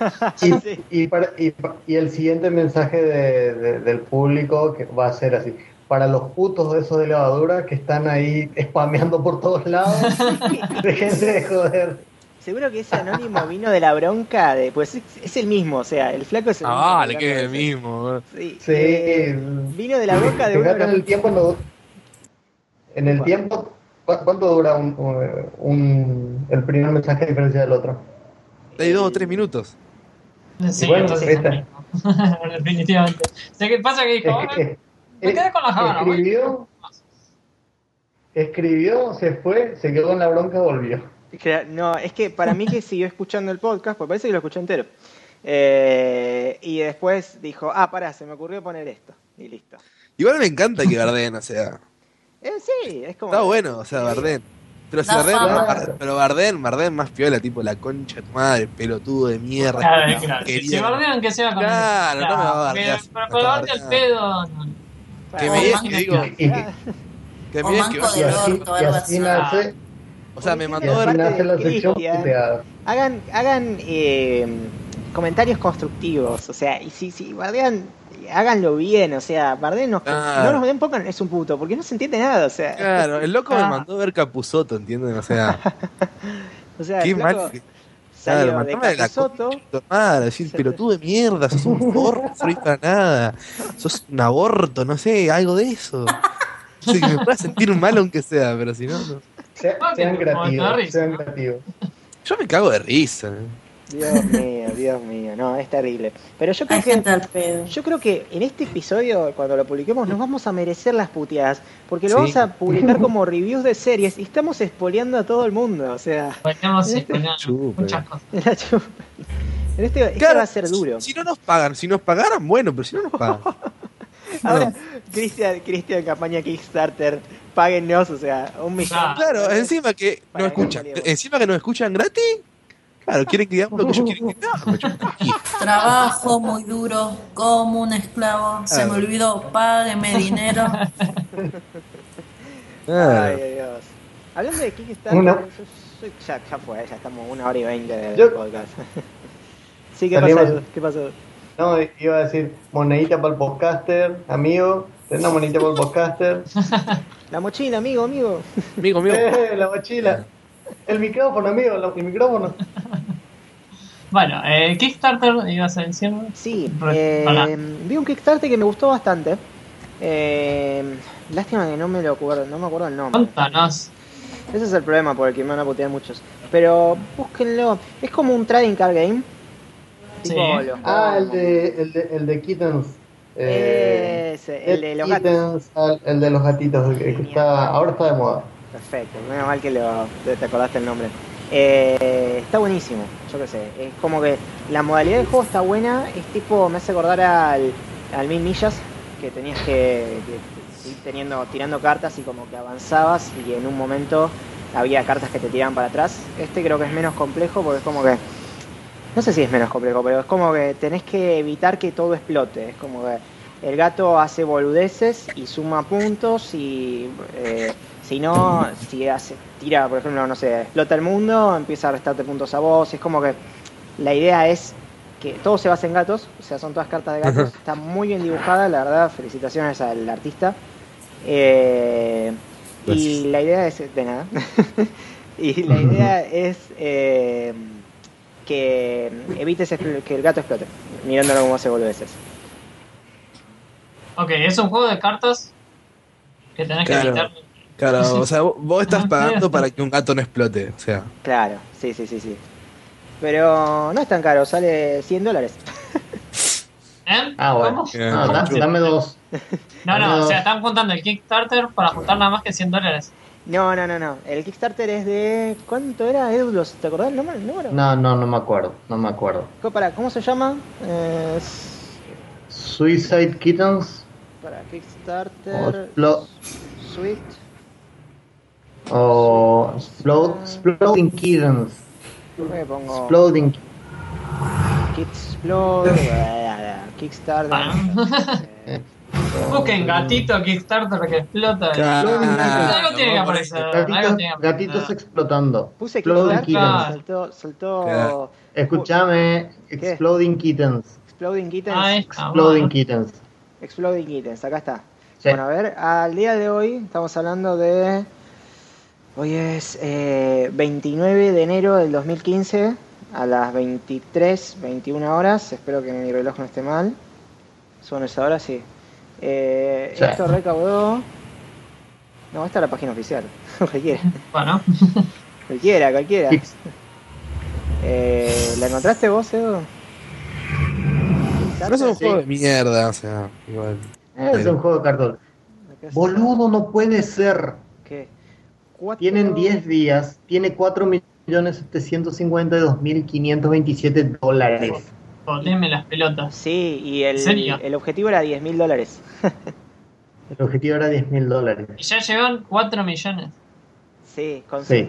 Y el siguiente mensaje del público que va a ser así. Para los putos de esos de levadura que están ahí spameando por todos lados, déjense de joder. Seguro que ese anónimo vino de la bronca de, pues es el mismo, o sea, el flaco es el mismo. Le queda el mismo. Sí. Sí. Vino de la bronca de uno de los... En el tiempo, ¿cuánto dura el primer mensaje a diferencia del otro? Hay 2 o 3 minutos. Sí, bueno, entonces definitivamente. ¿Sé qué pasa? Que dijo, me quedé con las ganas. Escribió, se fue, se quedó con la bronca, volvió. No, es que para mí que siguió escuchando el podcast, pues parece que lo escuchó entero. Y después dijo, pará, se me ocurrió poner esto. Y listo. Igual me encanta que Bardén, o sea. Sí, es como... Está bueno, o sea, Bardén. Pero si Bardén más piola, tipo la concha de tu madre, pelotudo de mierda. Claro. Si bardean que sea con... Claro, no me va a bardear. Pero darte el pedo... Que me digas que digo... O manco del orto, algo así. O sea, me mandó la sección hagan comentarios constructivos, o sea, y si bardean, háganlo bien, o sea, bardean no nos den poco, es un puto, porque no se entiende nada, o sea. Claro, el loco me mandó a ver Capusotto, ¿entienden? O sea, o sea, qué loco, mal. Salió Claro, de mandame la Capusotto. Tomar, decir, pero tú de mierda, sos un forro, no servís para nada. Sos un aborto, no sé, algo de eso. Sí, que me pueda sentir mal aunque sea, pero si no, no. Sean creativos. Yo me cago de risa. Dios mío, no, es terrible. Pero yo creo Hay gente al pedo. yo creo que en este episodio, cuando lo publiquemos, nos vamos a merecer las puteadas, porque lo Sí. vamos a publicar como reviews de series y estamos spoileando a todo el mundo, o sea, Ponemos Chupe. muchas cosas. la chupa. Este Claro, va a ser duro. Si no nos pagan, si nos pagaran, bueno, pero si no nos pagan. Ahora, Cristian en campaña Kickstarter, páguennos, o sea, $1 millón. Claro, encima que Para nos que escuchan, peleemos. encima que nos escuchan gratis, claro, quieren que digamos lo que ellos quieren que digamos. me chupan aquí. Trabajo muy duro, como un esclavo. Se me olvidó, págueme dinero. Claro. Ay, Dios. Hablando de Kickstarter, ya fue, ya estamos 1:20 de Yo- podcast. Sí, ¿qué Salimos- pasó? ¿Qué pasó? No, iba a decir monedita para el podcaster, amigo. Ten una monedita para el podcaster. La mochila, amigo. Amigo, La mochila. El micrófono, amigo, el micrófono. Bueno, Kickstarter, ibas a decir. Sí, Hola. vi un Kickstarter que me gustó bastante. Lástima que no me acuerdo el nombre. Contanos. Ese es el problema por el que me van a putear muchos. Pero búsquenlo. Es como un trading card game. Sí. Los El de Kittens. Ese, el de los gatos. Kittens, el de los gatitos, que ahora está de moda. Perfecto, menos mal que te acordaste el nombre. Está buenísimo, yo qué sé. Es como que la modalidad del juego está buena. Es tipo, me hace acordar al 1000 millas, que tenías que ir tirando cartas y como que avanzabas y en un momento había cartas que te tiraban para atrás. Este creo que es menos complejo porque es como que... No sé si es menos complejo, pero es como que tenés que evitar que todo explote. Es como que el gato hace boludeces y suma puntos y... si no, tira, por ejemplo, no sé, explota el mundo, empieza a restarte puntos a vos. Es como que la idea es que todo se basa en gatos, o sea, son todas cartas de gatos. Está muy bien dibujada, la verdad, felicitaciones al artista. Y la idea es... De nada. Y la idea es que evites que el gato explote, mirándolo como hace boludeces. Ok, es un juego de cartas que tenés que evitar. Claro, o sea, vos estás pagando para que un gato no explote, o sea. Claro, sí. Pero no es tan caro, sale $100. ¿Eh? Bueno. ¿Cómo? No, dame dos. No, o sea, están juntando el Kickstarter para juntar nada más que $100. No. El Kickstarter es de... ¿Cuánto era, Edu? ¿Te acordás el número? No me acuerdo. ¿Cómo se llama? Suicide Kittens Para Kickstarter... Sweet... o Exploding Kittens. Me pongo... Exploding. Kickstarter... Busquen gatito Kickstarter que explota. Algo tiene que aparecer. Gatitos explotando. Puse Exploding Kickstarter, Kittens. saltó... Escúchame, Exploding Kittens. Exploding Kittens. Exploding Kittens. Exploding Kittens, acá está. Sí. Bueno, a ver, al día de hoy estamos hablando de... Hoy es 29 de enero del 2015 a las 21 horas. Espero que mi reloj no esté mal. Son esas horas, sí. Sí. Esto recaudó... No, esta es la página oficial. Cualquiera. Bueno. Cualquiera. Kicks. ¿La encontraste vos, Edu? No es un juego de mierda, o sea, igual. Es un juego de cartón. Boludo, no puede ser. ¿Qué? Tienen 10 días, tiene 4.752.527 $. Jodeme las pelotas. Sí, y ¿En serio? el objetivo era $10.000. El objetivo era $10.000. Y ya llevan 4 millones. Sí, con Sí.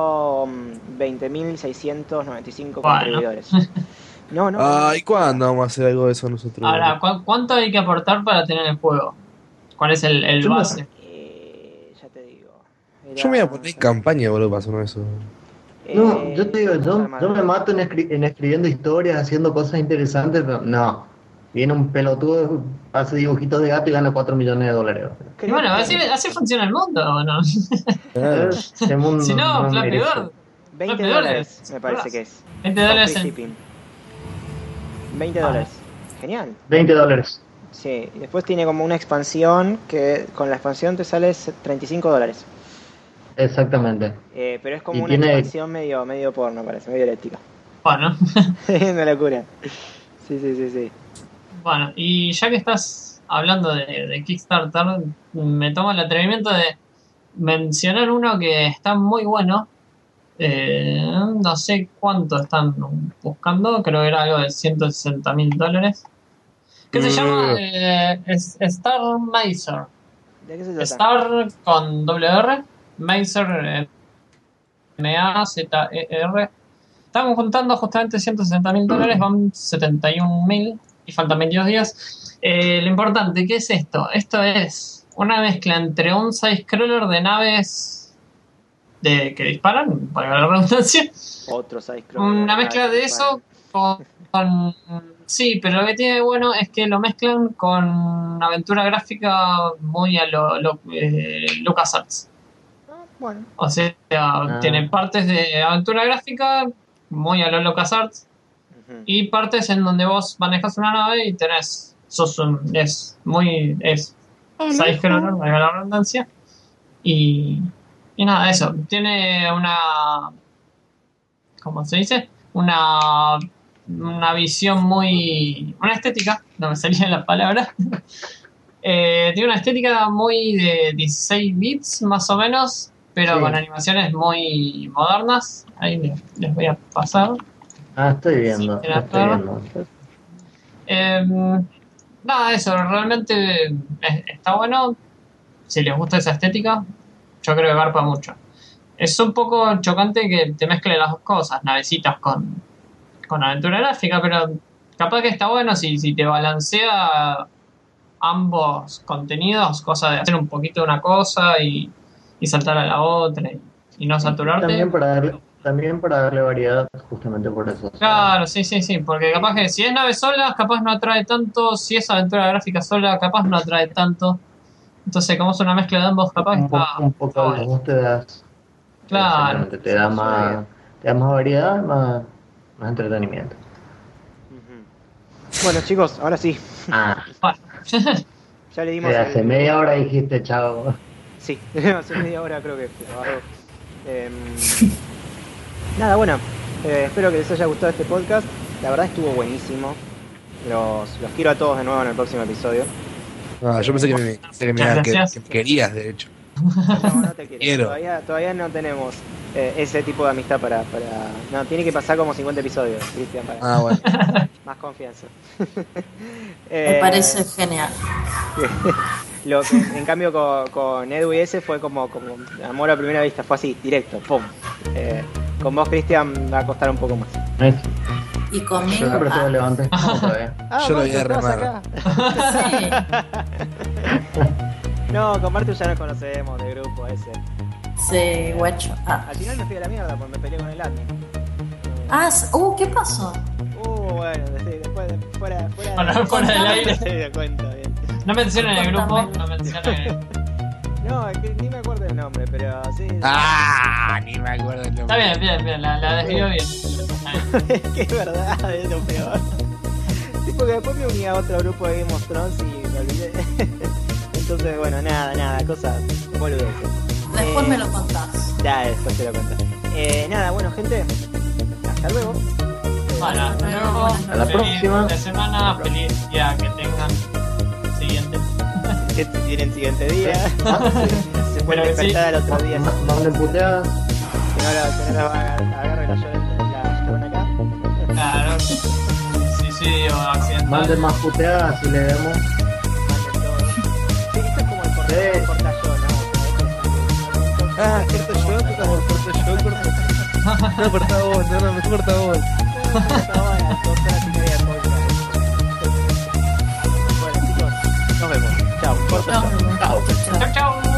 120.695 Bueno. contribuidores. No. ¿Y cuándo vamos a hacer algo de eso nosotros? Ahora, ¿cuánto hay que aportar para tener el juego? ¿Cuál es el Yo me- base? Ya te digo. Yo me voy a poner en campaña, boludo, para hacer uno de eso. No, yo te digo, yo me mato en escribiendo historias, haciendo cosas interesantes, pero no. Viene un pelotudo, hace dibujitos de gato y gana $4 millones. Y bueno, así funciona el mundo, ¿o no? Ese mundo Si no, me Flappy merece. Bird. $20 me parece que es. $20 $20. Genial. $20. Sí, y después tiene como una expansión que con la expansión te sale $35. Exactamente. Pero es como una expansión medio porno, parece, medio eléctrica. Bueno. Una locura. Sí. Bueno, y ya que estás hablando de Kickstarter, me tomo el atrevimiento de mencionar uno que está muy bueno. No sé cuánto están buscando, creo que era algo de $160,000. Que se llama Star Mazer. ¿De qué se trata? Star con WR, Mazer, M-A-Z-E-R. Estamos juntando justamente $160,000, van 71,000 y faltan 22 días. Lo importante, ¿qué es esto? Esto es una mezcla entre un side-scroller de naves que disparan, para la redundancia. Otro side-scroller. Una mezcla de eso con... Sí, pero lo que tiene de bueno es que lo mezclan con una aventura gráfica muy a lo LucasArts. Bueno. O sea, tiene partes de aventura gráfica muy a lo LucasArts y partes en donde vos manejas una nave y tenés... es side-scroller, valga la redundancia. Y nada, eso. Tiene una... ¿Cómo se dice? Una visión muy... Una estética, no me salía la palabra. Tiene una estética muy de 16 bits, más o menos, pero con animaciones muy modernas. Ahí les voy a pasar. Estoy viendo. Nada, eso, realmente está bueno. Si les gusta esa estética, yo creo que garpa mucho. Es un poco chocante que te mezcle las dos cosas, navecitas con aventura gráfica, pero capaz que está bueno si te balancea ambos contenidos, cosa de hacer un poquito de una cosa y saltar a la otra y no saturarte. También para darle variedad, justamente por eso. Claro, sí, porque capaz que si es nave sola, capaz no atrae tanto, si es aventura gráfica sola, capaz no atrae tanto. Entonces, como es una mezcla de ambos, capaz un poco de vos te das. Claro. Te da más variedad, más entretenimiento. Bueno, chicos, ahora sí. Ya le dimos. Hace media hora dijiste chao. Sí, hace media hora creo que. Nada, bueno, espero que les haya gustado este podcast. La verdad estuvo buenísimo. Los quiero a todos de nuevo en el próximo episodio. Yo pensé que me querías, de hecho. No te quiero. Todavía no tenemos ese tipo de amistad para... No, tiene que pasar como 50 episodios, Cristian, para bueno. Más confianza. Me parece genial. Lo que, en cambio con Edu y ese fue como amor a primera vista, fue así, directo, pum. Con vos, Cristian, va a costar un poco más. Y conmigo. Yo siempre te levanté. Yo lo voy a remar. Sí. No, con Martu ya nos conocemos de grupo ese. Sí, guacho. Al final me fui a la mierda porque me peleé con el admin. ¿Qué pasó? Bueno, después fuera del aire. Se dio cuenta, bien. No mencionen el grupo, no mencionen. No, ni me acuerdo el nombre, pero sí. Ni me acuerdo el nombre. Está bien, la desvió bien. Es que es verdad, es lo peor. Sí, porque después me uní a otro grupo de Game of Thrones y me olvidé. Entonces, bueno, nada, cosas boludeces. Después me lo contás. Ya, después te lo contás. Nada, bueno, gente, hasta luego. Bueno, hasta luego. A la próxima. De semana, feliz día que tengan. Siguiente. Que tienen siguiente día. Se pueden despertar al otro día. Manden puteadas. Que no la agarre la llorona acá. Claro. Suicidio accidental. Manden más puteadas si le demos. Sí, esto es como el cortayó, ¿no? Corto yo. No, corta vos, me corta vos. Bueno, chicos, nos vemos. Chao. Chao.